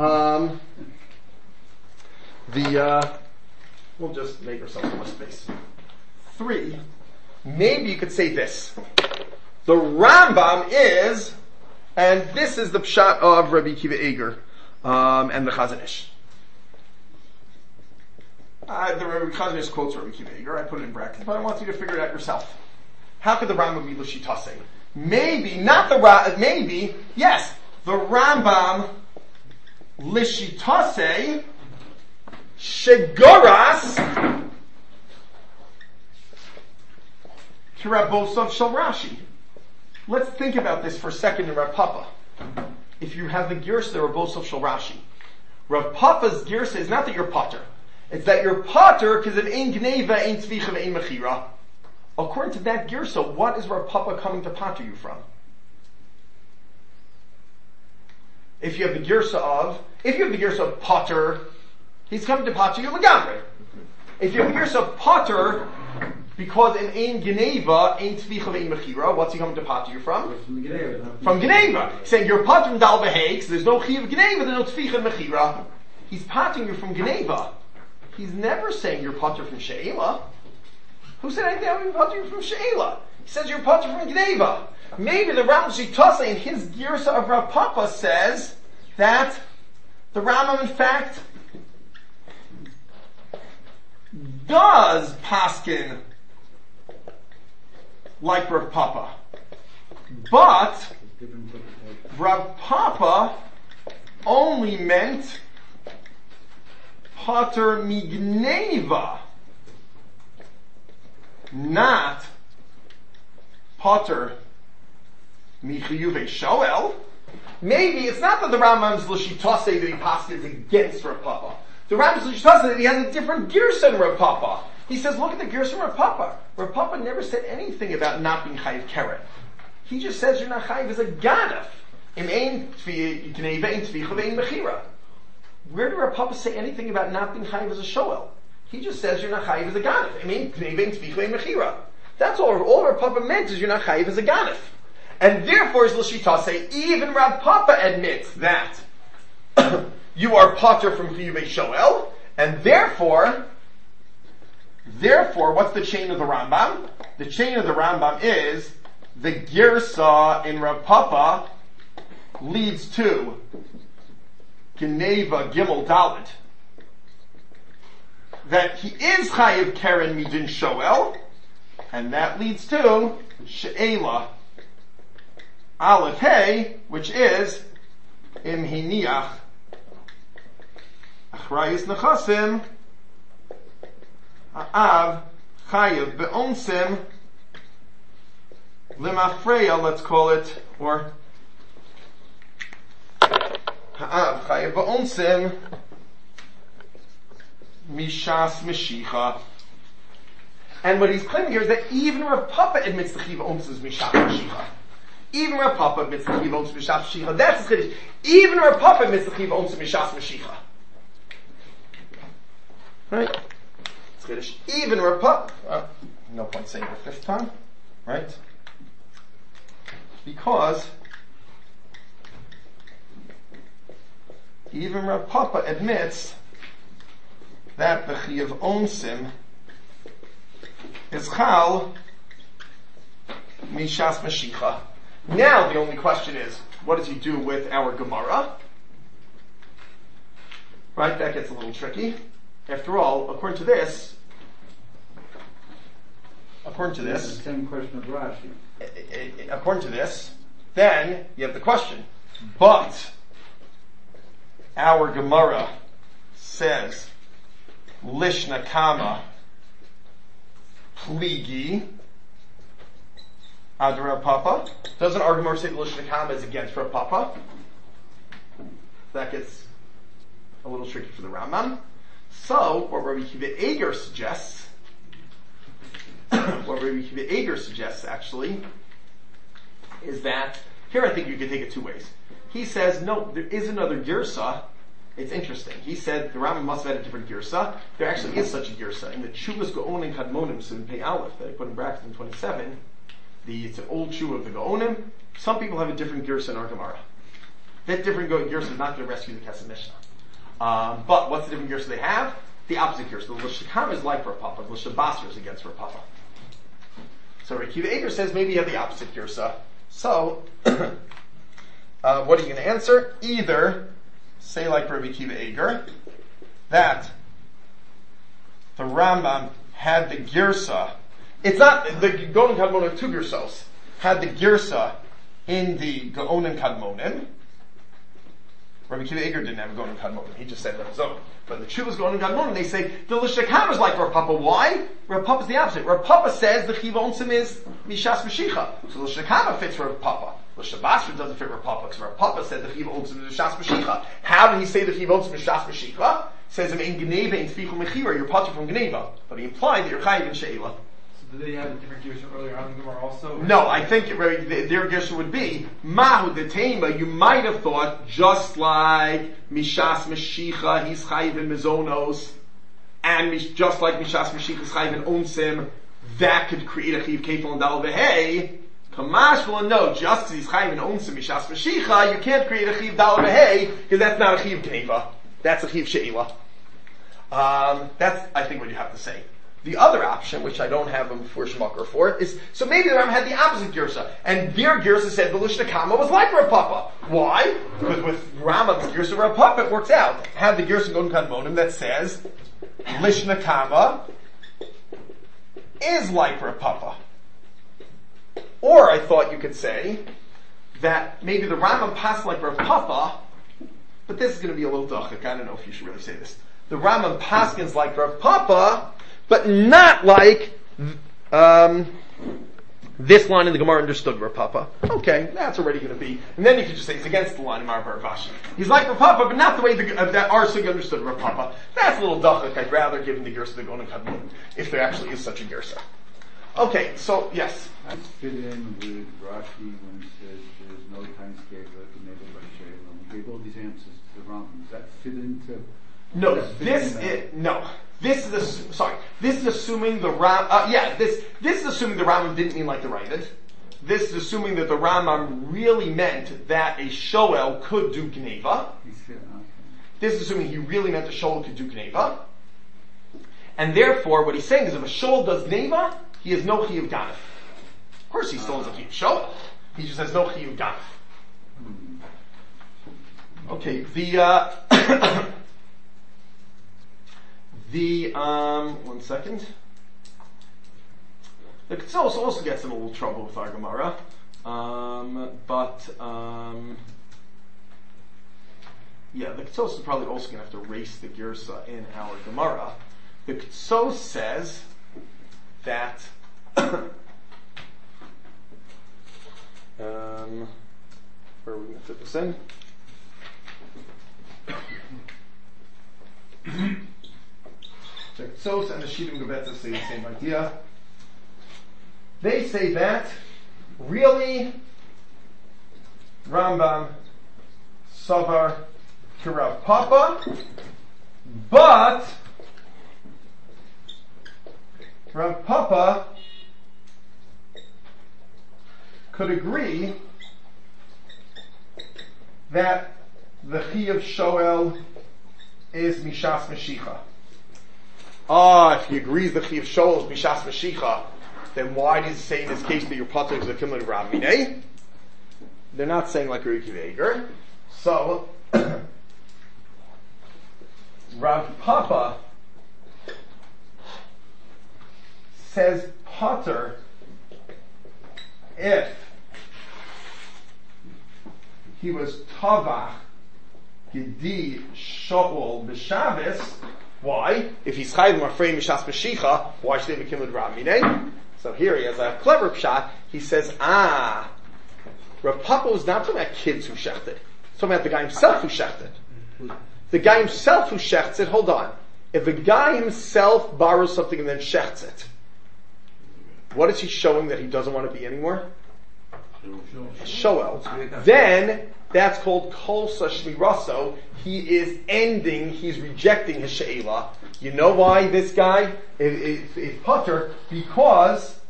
We'll just make ourselves more space. 3, maybe you could say this. The Rambam is, and this is the pshat of Rabbi Akiva Eiger, and the Chazon Ish. The Rabbi Chazon Ish quotes Rabbi Akiva Eiger, I put it in brackets, but I want you to figure it out yourself. How could the Rambam be L'Shitase? Maybe, yes, the Rambam L'Shitase Shegoras Kirabosov Shel Rashi. Let's think about this for a second in Rav Papa. If you have the girsa Rabosov Shel Rashi, Rav Papa's girsa is not that you're potter. It's that you're potter because of ein gneva, ein tzvicha, ein mechira. according to that girsa, what is Rav Papa coming to pater you from? If you have the girsa of pater, he's coming to pater you legamre. If you have the girsa of pater, because in ein geneva, ein tvicha ve'ein mechira, what's he coming to pater you from? From geneva. He's saying you're pater from dal beheg, so there's no chi of geneva, there's no tvicha and mechira. He's patering you from geneva. He's never saying you're pater from she'ela. Who said anything about pater you from she'ela? He says you're pater from geneva. Maybe the Rambam Shitasa in his girsa of Rav Papa says that the Rambam in fact does paskin like Rav Papa. But Rav Papa only meant pater migneva, not pater michiyuve shoel. Maybe it's not that the Rambam's l'shitase that he passes against Rav Papa. The Rambam's l'shitase that he has a different girsa than Rav Papa. He says, look at the girsa of Rav Papa. Rav Papa never said anything about not being chayiv keren. He just says you're not chayiv as a ganef. Im ein gneva, ein tvicha, ein mechira. Where did Rav Papa say anything about not being chayiv as a shoel? He just says you're not chayiv as a ganef. Im ein gneva, ein tvicha, ein mechira. That's all. All Rav Papa meant is you're not chayiv as a ganef. And therefore, as l'shita say, even Rav Papa admits that you are pater from chiyuvei shoel, and therefore, what's the chain of the Rambam? The chain of the Rambam is the girsa in Rav Papa leads to Geneva Gimel Dalet, that he is chayiv keren midin shoel, and that leads to she'ela Aleph Hey, which is im hiniach achrayis nechasim ha'av chayiv be'onsim limafreya, let's call it, or ha'av chayiv be'onsim mishas meshicha. And what he's claiming here is that even Rav Papa admits the chiv onsim is mishas meshicha. Even Rav Papa admits the chiv onsim mishas meshicha. That's the chiddush. Even Rav Papa admits the chiv onsim mishas meshicha. Right? It's chiddush. Even Rav Papa. No point saying it the fifth time. Right? Because even Rav Papa admits that the chiv onsim is chal mishas meshicha. Now the only question is, what does he do with our Gemara? Right, that gets a little tricky. After all, according to this, The same question of Rashi. According to this, then you have the question. But our Gemara says Lishna Kama Pligi Ad Rav Papa. Doesn't our Gemara say Lishna Kama is against Rav Papa? That gets a little tricky for the Rambam. So, what Rabbi Akiva Eiger suggests, actually, is that, here I think you can take it two ways. He says, no, there is another girsa. It's interesting. He said the Rambam must have had a different girsa. There actually is such a girsa. In the Chuvas Gaonim Kadmonim, so in Pei Aleph, that I put in brackets in 27, it's an old Chuv of the Gaonim. Some people have a different girsa in our Gemara. That different girsa is not going to rescue the Kesef Mishnah. But what's the different girsa they have? The opposite girsa. The Lishakam is like Rav Papa. The Lishabasar is against Rav Papa. So Rabbi Akiva Eiger says maybe you have the opposite girsa. So, what are you going to answer? Either say like Rabbi Akiva Eiger, that the Rambam had the girsa. It's not, the Gaonim Kadmonim, two girsos, had the girsa in the Gaonim Kadmonim. Rabbi Akiva Eiger didn't have a Gaonim Kadmonim. He just said it on his own. But the Chuvas Gaonim Kadmonim, they say, the Lishakam is like Rav Papa. Why? Rav Papa is the opposite. Rav Papa says the Chiv Onsim is Mishas Meshicha. So the Lishakam fits Rav Papa. The Shabasra doesn't fit Rav Papa, because Rav Papa said the Chiv Onsim is Mishas Meshicha. How did he say the Chiv Onsim is Mishas Meshicha? Says him in Geneva in Tfichu Mechira, you're patur from Geneva. But he implied that you're Chayiv in She'ela. did they have a different gears from earlier on in the Gemara also? No, I think their gesher would be Mahu the Tema. You might have thought just like Mishas Mashicha, he's chayiv in Mizonos, and just like Mishas Mashicha is chayiv in Onsim, that could create a chiv kefal and dal v'hei. Kamash will know just because he's chayiv in Onsim Mishas Mashicha, you can't create a chiv dal v'hei because that's not a chiv kneva. That's a chiv she'ila. That's I think what you have to say. The other option, which I don't have them for Shmakar for, is, so maybe the Ram had the opposite Girsa, and their Girsa said the Lishna Kama was like Rav Papa. Why? Because with Rama's Girsa Rav Papa it works out. Have the Girsa Gon Kadmonim that says, Lishna Kama is like Rav Papa. Or I thought you could say, that maybe the Rama passed like Rav Papa, but this is going to be a little dachik, I don't know if you should really say this. The Rambam paskins like Rav Papa, but not like this line in the Gemara understood Rav Papa. Okay, that's already going to be. And then you could just say it's against the line of Mar Vashi. He's like Rav Papa, but not the way that our Sugi understood Rav Papa. That's a little dachik. I'd rather give him the Gersa the Gon Kadmon, if there actually is such a Gersa. Okay, so yes. I fit in with Rashi when he says there's no time scale that can make it by Shalem. He gave all these answers to the Rambam. Does that fit into? No, this is assuming the Ram. This is assuming the Rambam didn't mean like the Ravid. This is assuming that the Rambam really meant that a Shoel could do Gneva. This is assuming he really meant a Shoel could do Gneva. And therefore, what he's saying is if a Shoel does Gneva, he has no Chiyuv Ganef. Of course, he still has a Chiyuv Shoel. He just has no Chiyuv Ganef. Okay, one second. The Ketsos also gets in a little trouble with our Gemara. The Ketsos is probably also going to have to race the Girsa in our Gemara. The Ketsos says that where are we going to fit this in? The Ketsos and the Shidim Gaveta say the same idea. They say that really Rambam Savar to Rav Papa, but Rav Papa could agree that the Chiyuv Shoel is Mishas Mashicha. If he agrees the Chiyuv Shoel is Mishas Mashicha, then why does he say in this case that your Pater is a Kimlin Rav Minei? They're not saying like Riki Veger. So, Rav Papa says Pater if he was Tavach Gedi Shoel B'Shabbos. Why? If he's Chayv Mafrei Mishas Mashicha, why should they be Kimlin Rav Minei? So here he has a clever pshat. He says, Rav Papa was not talking about kids who shechted. He's talking about the guy himself who shechted. The guy himself who shechts it, hold on. If the guy himself borrows something and then shechts it, what is he showing that he doesn't want to be anymore? Shoel. Then, that's called Kolsa Shmiraso. He is ending, he's rejecting his She'ela. You know why this guy is Pater? Because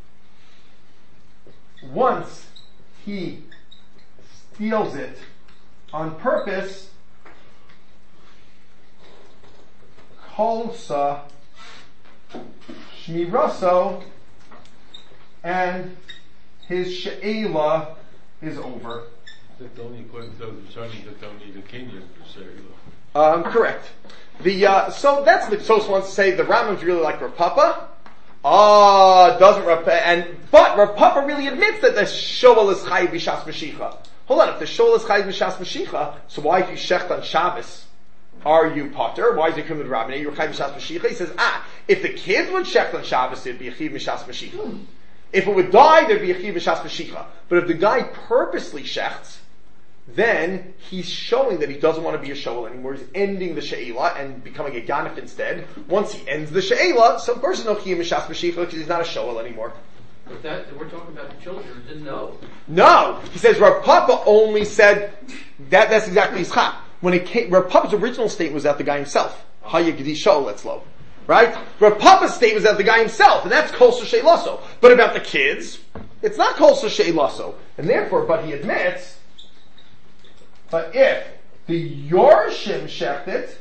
once he steals it on purpose, Kolsa Shmiraso, and his She'ela is over. That's only according to those Rishonim that don't need a Kenyan for She'ela. Correct. So that's the Sos wants to say the Rambam's really like Rav Papa. Doesn't but Rav Papa really admits that the Shoel is Chayiv B'Shas Mashicha. Hold on, if the Shoel is Chayiv B'Shas Mashicha, so why if you shecht on Shabbos, are you Pater? Why is it coming to Rabbinah? You're Chayiv B'Shas Mashicha. He says, if the kids would shecht on Shabbos, it'd be a Chayiv B'Shas Mashicha. If it would die, there'd be a Chayiv B'Shas Mashicha. But if the guy purposely shechts, then he's showing that he doesn't want to be a shoel anymore. He's ending the she'ela and becoming a ganif instead. Once he ends the she'ela, so of course there's no chiyuv mishas mashicha because he's not a shoel anymore. But that, we're talking about the children who didn't know. No! He says Rav Papa only said, that's exactly Yitzchak. When it came, Rav Papa's original statement was that the guy himself. Haya gedi shoel etzlo. Right? Rav Papa's statement was that the guy himself, and that's kol she'elaso. But about the kids, it's not kol she'elaso. And therefore, but he admits, but if the Yorshim shecht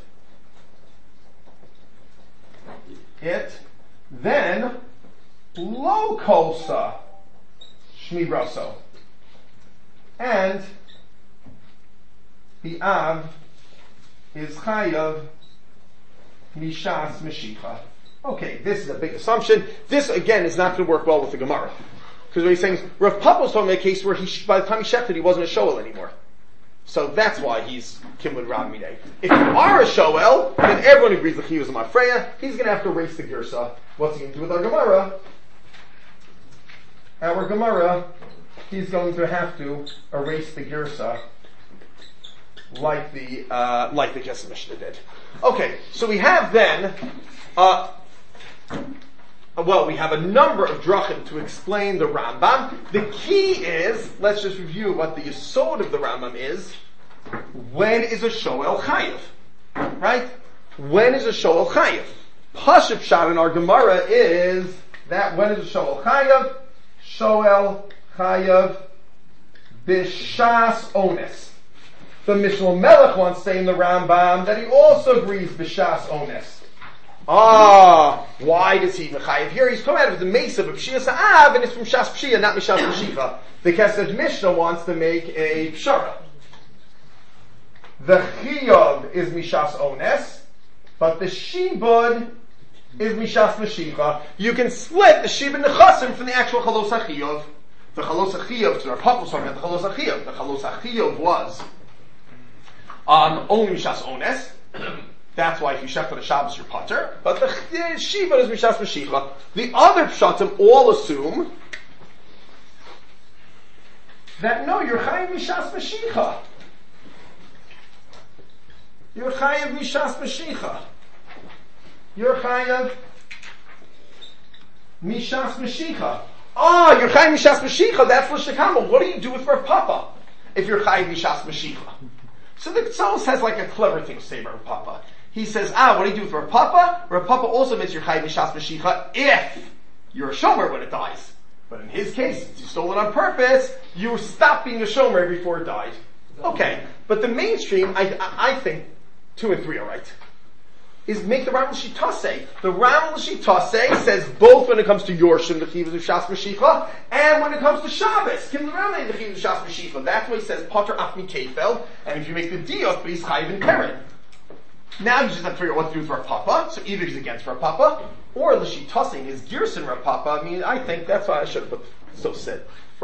it, then lo kolsa shmi braso. And the Av is chayav mishas meshicha. Okay, this is a big assumption. This again is not going to work well with the Gemara. Because what he's saying is, Rav Papa was talking about a case where by the time he shechted, he wasn't a shoel anymore. So that's why he's Kimlin Rab Midei. If you are a shoel, then everyone agrees that he was a Mafreya. He's going to have to erase the Girsa. What's he going to do with our Gemara? Our Gemara, he's going to have to erase the Girsa like the Kesef Mishnah did. Okay, so we have then, we have a number of drachim to explain the Rambam. The key is, let's just review what the yesod of the Rambam is. When is a shoel chayiv? Right? When is a shoel chayiv? Pashup shot in our Gemara is that when is a shoel chayiv? Shoel chayiv b'shas ones. The Mishnah Melech wants to say in the Rambam that he also agrees b'shas ones. Why does he mechayiv here? He's coming out of the Mesa of Pshia Sa'av, and it's from Shas Pshia, not Mishas Mashicha. The Kesed Mishnah wants to make a pshara. The Chiyov is Mishas Ones, but the Shibud is Mishas Mashicha. You can split the Shibud Nechasim from the actual Chalos HaChiyov. The Chalos HaChiyov, so our Papa was talking about the Chalos HaChiyov. The Chalos HaChiyov was only Mishas Ones. That's why if you shech on a Shabbos, you're potter. But the Shiva is Mishas Mashicha. The other Pshatim all assume that no, you're Chayiv Mishas Mashicha. You're Chayiv Mishas Mashicha. You're Chayiv Mishas Mashicha. You're Chayiv Mishas Mashicha, that's L'Shekama. What do you do with Rav Papa if you're Chayiv Mishas Mashicha? So the Tzos has like a clever thing to say about Rav Papa. He says, what do you do with Rav Papa? Rav Papa also means you're Chayiv Mishas Mashicha if you're a shomer when it dies. But in his case, since you stole it on purpose, you stop being a shomer before it died. Okay, but the mainstream, I think, 2 and 3 are right. Is make the Rambam L'Shitase. The Rambam L'Shitase says both when it comes to Yorshim, the Chiyuv of Shas Mashicha, and when it comes to Shabbos, Kim the Rambam, the Chiyuv of Shas Mashicha. That's why he says Potter Afmi Kefel, and if you make the Diot, but he's Chayiv and Keren. Now you just have to figure out what to do with Rav Papa. So either he's against Rav Papa, or L'Shitase is Gerson Rav Papa. I mean, I think that's why I should have put Sos there,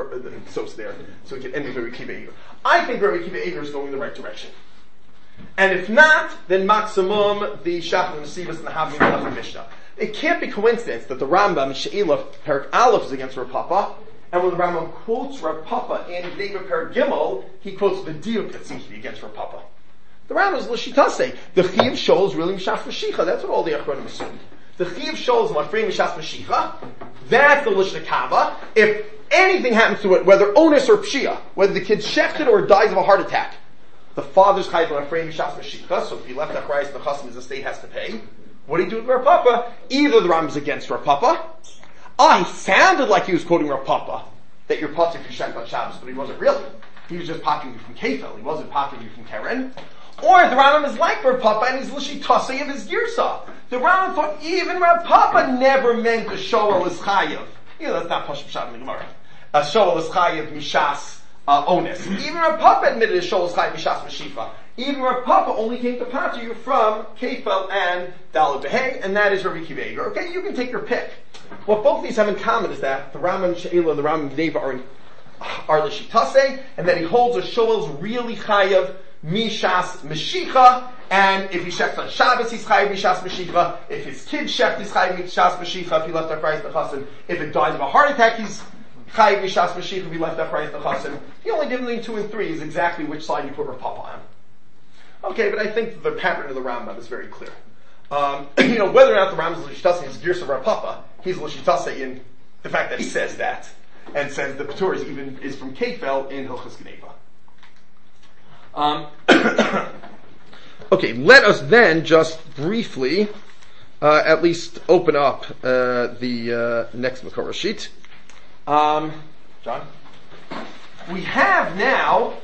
so we can end with Rabbi Akiva Eiger. I think Rabbi Akiva Eiger is going in the right direction. And if not, then maximum the Shach and the Sivas and the Havim and the Mishnah. It can't be coincidence that the Rambam She'ila Perak Aleph is against Rav Papa, and when the Rambam quotes Rav Papa in Neiva Perak Gimel, he quotes the Diuk Tzimchi against Rav Papa. The Rambam is L'Shitase. The Chiv Shol is really Mishas Mashicha. That's what all the Achronim assumed. The Chiv Shol is Mafrei Mishas Mashicha. That's the Lishna Kava. If anything happens to it, whether onus or pshia, whether the kid's shechted or dies of a heart attack, the father's chayiv Mafrei Mishas Mashicha. So if he left Achrayis, the chasam, his estate has to pay. What do you do with Rav Papa? Either the Rambam is against Rav Papa. He sounded like he was quoting Rav Papa, that you're potter if you shech on Shabbos, but he wasn't really. He was just pottering you from Kefel. He wasn't pottering you from Keren. Or the Rambam is like Rav Papa and he's L'Shitase of his Girsa. The Rambam thought even Rav Papa never meant a shoel is chayiv. That's not Pashup Shad in the Gemara. A shoel is chayiv mishas ones. Even Rav Papa admitted a shoel is chayiv mishas mashifa. Even Rav Papa only came to pater you from Kefel and Daled Behei, and that is Rabbi Akiva Eiger. Okay, you can take your pick. What both these have in common is that the Rambam She'ila and the Rambam Gneva are L'Shitase, and that he holds a shoel is really chayiv Mishas Mashicha, and if he shechs on Shabbos, he's chayiv Mishas Mashicha. If his kid shechs, he's chayiv Mishas Mashicha. If he left Achrayis Nechasim, if it dies of a heart attack, he's Chayiv Mishas Mashiach if he left upright the Chasim. The only difference between 2 and 3 is exactly which side you put Rav Papa on. Okay, but I think the pattern of the Rambam is very clear. Whether or not the Rambam is L'Shitasa is Girsa Rav Papa, he's L'Shitasa in the fact that he says that, and says the Patur is from Kefel in Hilchos Gneva. Okay, let us then just briefly at least open up the next Makor sheet. John? We have now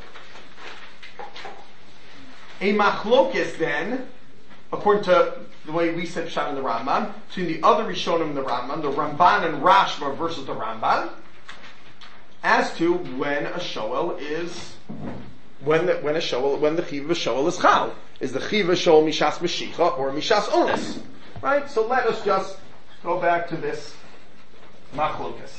a machlokes then, according to the way we said Pshat in the Rambam, between the other Rishonim in the Rambam, the Ramban and Rashba versus the Rambam, as to when a shoel is, when the chiv of a shoel is chal. Is the chiv of shoel mishas meshicha or mishas onus? Right? So let us just go back to this machlokes.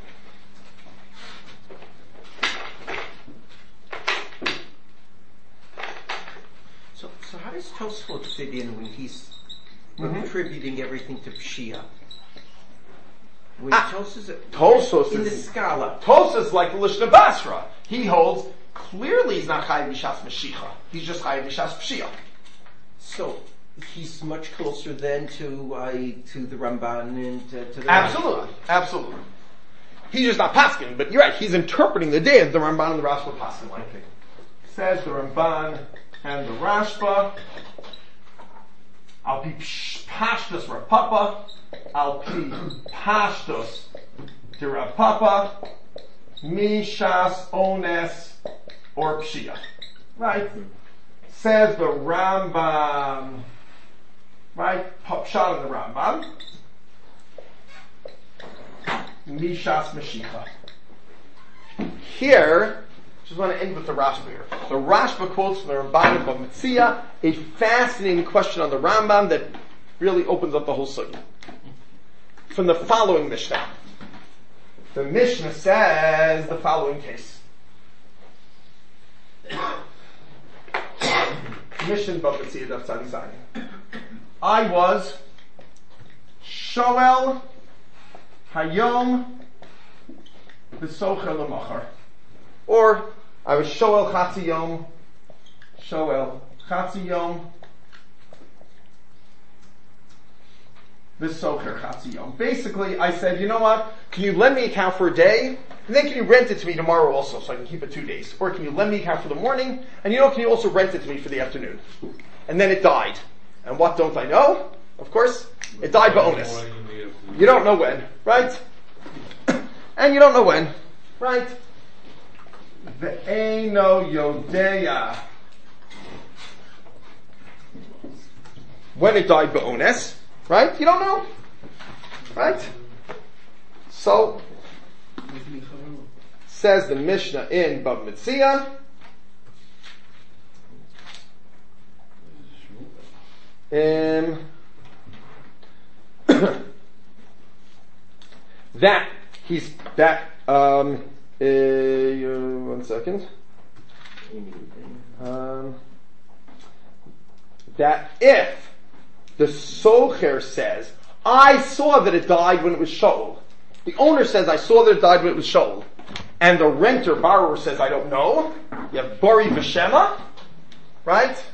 So how does Tosfot fit in when he's attributing everything to Pshia? When Tosfos in the Scala. Tosfos like Lishna Basra. He holds clearly he's not chayiv mishas meshicha. He's just chayiv mishas pshia. So he's much closer then to the Ramban and to the Absolutely. He's just not paskin, but you're right. He's interpreting the day of the Ramban and the Rashba paskin like it. Says the Ramban and the Rashba. Al pi pashtus Rav Papa, al pi pashtus de Rav Papa, mishas ones or pshia. Right? Says the Rambam. Right? Pshat in the Rambam. Mishas Mashicha. Here, just want to end with the Rashba here. The Rashba quotes from the Ramban of Metzia a fascinating question on the Rambam that really opens up the whole sugya. From the following Mishnah. The Mishnah says the following case. Mishnah of Metzia Daf Tzadi Zayin. I was Shoel Hayom V'Socher L'Machar. Or, I was Shoel Chatzi Yom V'Socher Chatzi Yom. Basically, I said, you know what? Can you lend me a cow for a day? And then can you rent it to me tomorrow also, so I can keep it 2 days? Or can you lend me a cow for the morning? And can you also rent it to me for the afternoon? And then it died. And what don't I know? Of course, it died ba'onis. You don't know when, right? And you don't know when, right? Ve'eno yodeya. When it died ba'ones, right? You don't know, right? So, says the Mishnah in Bava Metzia, one second. That if the socher says, I saw that it died when it was shoel. The owner says, I saw that it died when it was shoel. And the renter, borrower, says, I don't know. You have bari v'shema, right?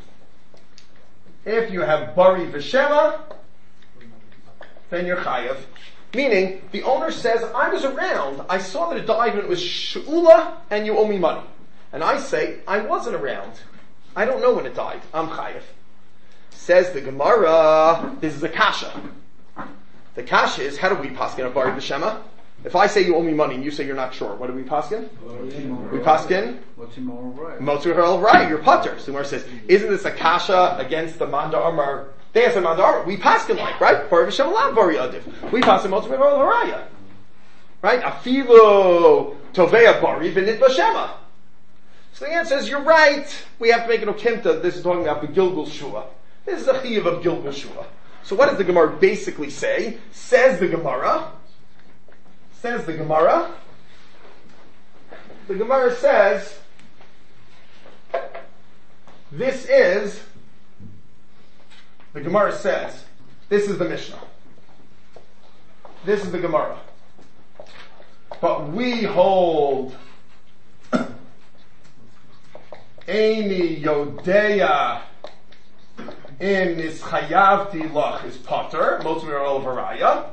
If you have bari v'shema, then you're chayav. Meaning, the owner says, I was around, I saw that it died when it was she'ula, and you owe me money. And I say, I wasn't around. I don't know when it died. I'm chayav. Says the Gemara, this is a kasha. The kasha is, how do we paskin a bari v'shema? If I say you owe me money and you say you're not sure, what do we paskin? We paskin? What's your moral right? Motzur ha'al right, you're putter. So the Gemara says, isn't this a kasha against the Manda Amar? They answer Manda Amar. We paskin like, right? Bari v'shema la bari adif. We paskin motzur ha'al haraya. Right? Afilu tovea bari v'nit v'shema. So the answer is, you're right. We have to make an okimta. This is talking about the Gilgul Shua. This is a chiyuv of Gilgul Shua. So what does the Gemara basically say? Says the Gemara, the Gemara says, this is the Mishnah. This is the Gemara. but we hold Eini Yodea in Nischayavti Lach is Potter, Motzmir Ol Varaya.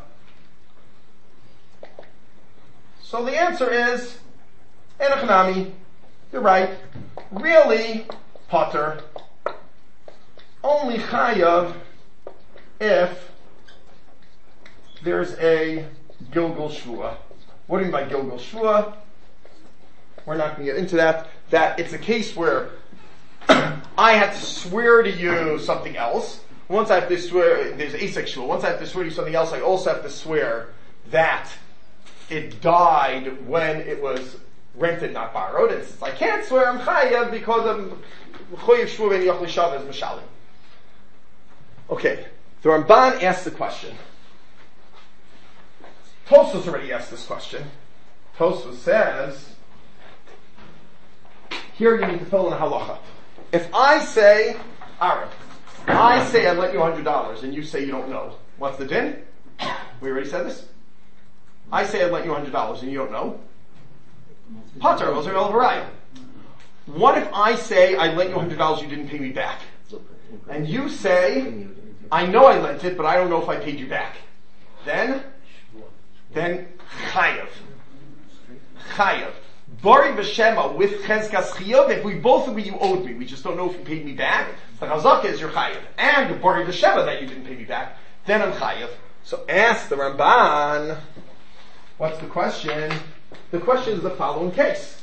So the answer is Enochnami. You're right. Really, Potter. Only Chayav if there's a Gilgal Shvua. What do you mean by Gilgal Shvua? We're not going to get into that. That it's a case where I had to swear to you something else. Once I have to swear, there's asexual. Once I have to swear to you something else, I also have to swear that it died when it was rented, not borrowed. And since I can't swear, I'm chayav because I'm choyev shvuah ben yochli shav as mishalim. Okay, the Ramban asks the question. Tosfos already asked this question. Tosfos says, here you need to fill in a halacha. If I say, Aaron, I say I lent you $100 and you say you don't know, what's the din? We already said this. I say I lent you $100 and you don't know. Pater, Moser El Varaya. What if I say I lent you $100, you didn't pay me back? And you say, I know I lent it, but I don't know if I paid you back. Then chayav. Chayav. Bari b'shema with chezkas chiyuv, if we both agree you owed me, we just don't know if you paid me back, the chazaka is your chayav. And bari b'shema that you didn't pay me back, then I'm chayav. So ask the Ramban, what's the question? The question is the following case.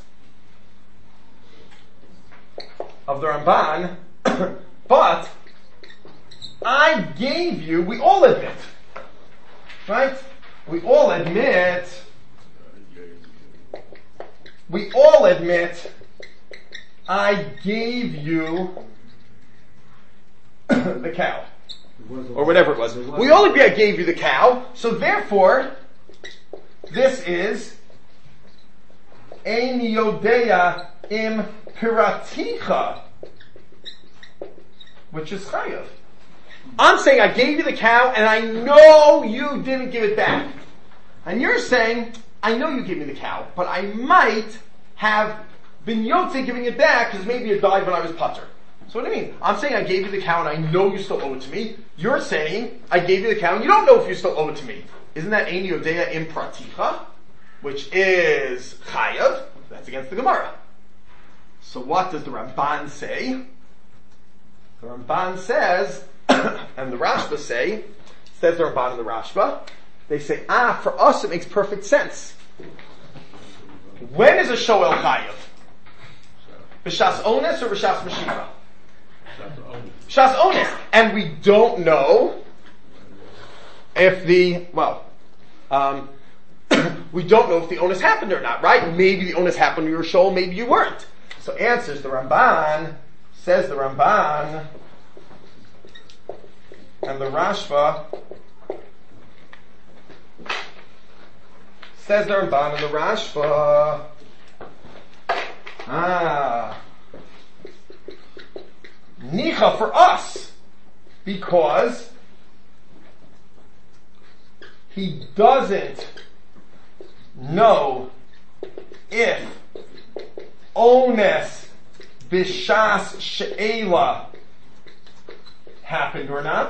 Of the Ramban, but I gave you, we all admit, right? We all admit I gave you the cow. Or whatever it was. We all agree I gave you the cow, so therefore, this is Ein Yodea im Piraticha, which is chayav. I'm saying I gave you the cow and I know you didn't give it back. And you're saying, I know you gave me the cow, but I might have been yotze giving it back because maybe it died when I was putter. So what do you mean? I'm saying I gave you the cow and I know you still owe it to me. You're saying I gave you the cow and you don't know if you still owe it to me. Isn't that Ein Yodea im Praticha? Which is chayav. That's against the Gemara. So what does the Ramban say? The Ramban says, and the Rashba says the Ramban and the Rashba, they say, for us it makes perfect sense. When is a shoel chayav? B'shas ones or b'shas mashiva? B'shas ones. And we don't know if we don't know if the onus happened or not, right? Maybe the onus happened to your shoel, maybe you weren't. So answers the Ramban, says the Ramban, and the Rashba, says the Ramban and the Rashba, Nicha for us, because he doesn't know if ones b'shas she'ela happened or not.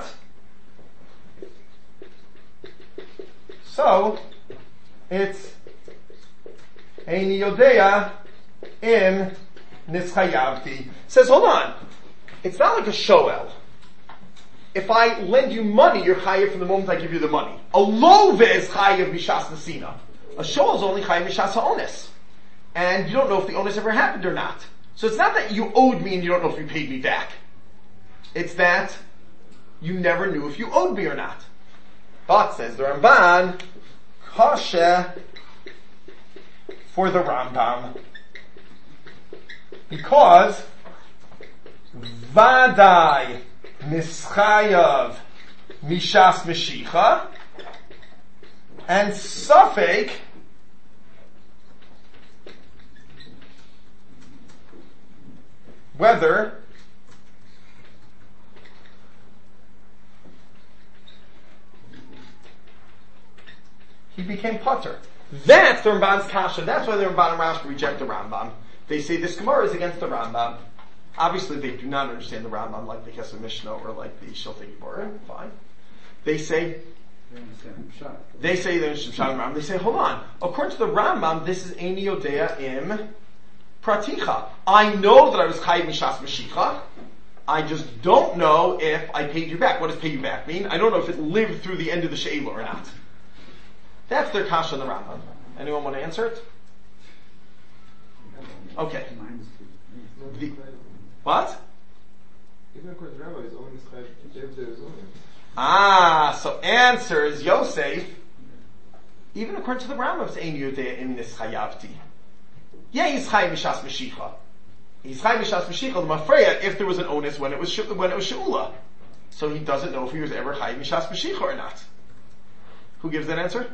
So, it's Ein Yodea in Nischayavti. Says, hold on. It's not like a shoel. If I lend you money, you're chayav from the moment I give you the money. A love is chayav mishas nesina. A shoel is only chayav mishas ha'ones. And you don't know if the onus ever happened or not. So it's not that you owed me and you don't know if you paid me back. It's that you never knew if you owed me or not. But, says the Ramban, kasha for the Rambam. Because, vadai nischayav mishas meshicha, and safek whether he became potter. That's the Ramban's kasha. That's why the Ramban and Rashba reject the Rambam. They say this Gemara is against the Rambam. Obviously, they do not understand the Rambam like the Kesef Mishnah or like the Shiltei Gibora. Fine. They say they understand Rambam. They say, hold on. According to the Rambam, this is Eini Yodea im Praticha. I know that I was Chayiv Mishas Mashicha. I just don't know if I paid you back. What does pay you back mean? I don't know if it lived through the end of the She'ela or not. That's their kasha on the Rambam. Anyone want to answer it? Okay. What? So answers Yosef. Even according to the Rambam, it's Ein Yodea Im Nischayavti. Yeah, he's Chayiv Mishas Mashicha. He's Chayiv Mishas Mashicha L'mafreya if there was an onus when it was She'ula. So he doesn't know if he was ever Chayiv Mishas Mashicha or not. Who gives that answer?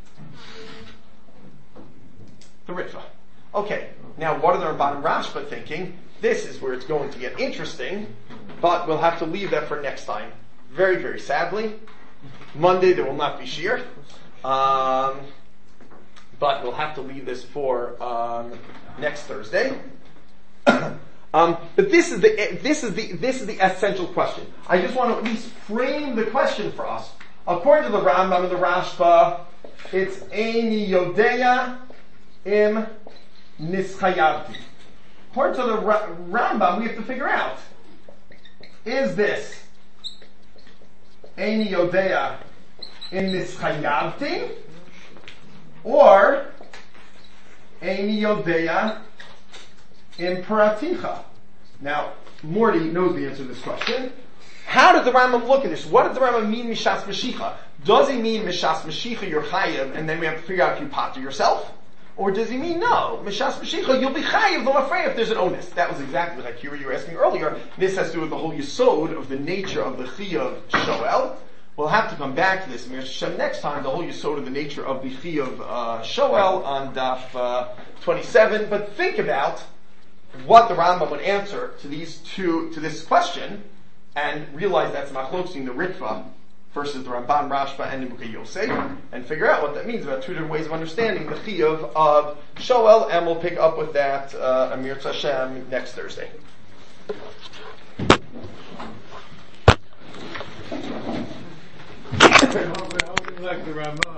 The Ritva. Okay, now what are the Ramban and Rashba thinking? This is where it's going to get interesting, but we'll have to leave that for next time. Very, very sadly. Monday there will not be Shir. But we'll have to leave this for next Thursday. But this is the essential question. I just want to at least frame the question for us. According to the Rambam and the Rashba, it's Eini Yodea im Nischayavti. According to the Rambam, we have to figure out, is this Eini Yodea im Nischayavti or Eini Yodea im Paraticha? Now, Morty knows the answer to this question. How does the Rambam look at this? What does the Rambam mean Mishas Mashicha? Does he mean Mishas Mashicha you're chayiv and then we have to figure out if you pater yourself? Or does he mean no, Mishas Mashicha you'll be chayiv l'mafrei if there's an onus? That was exactly like you were asking earlier. This has to do with the whole yesod of the nature of the chiyuv shoel. We'll have to come back to this in Hashem next time, the whole yesod of the nature of the chiyuv shoel on daf 27. But think about what the Rambam would answer to this question, and realize that's machlokes the Ritva versus the Ramban, Rashba, and Nibukei Yosef, and figure out what that means about two different ways of understanding the chiyuv of shoel, and we'll pick up with that Amir Hashem next Thursday. Like the Ramban.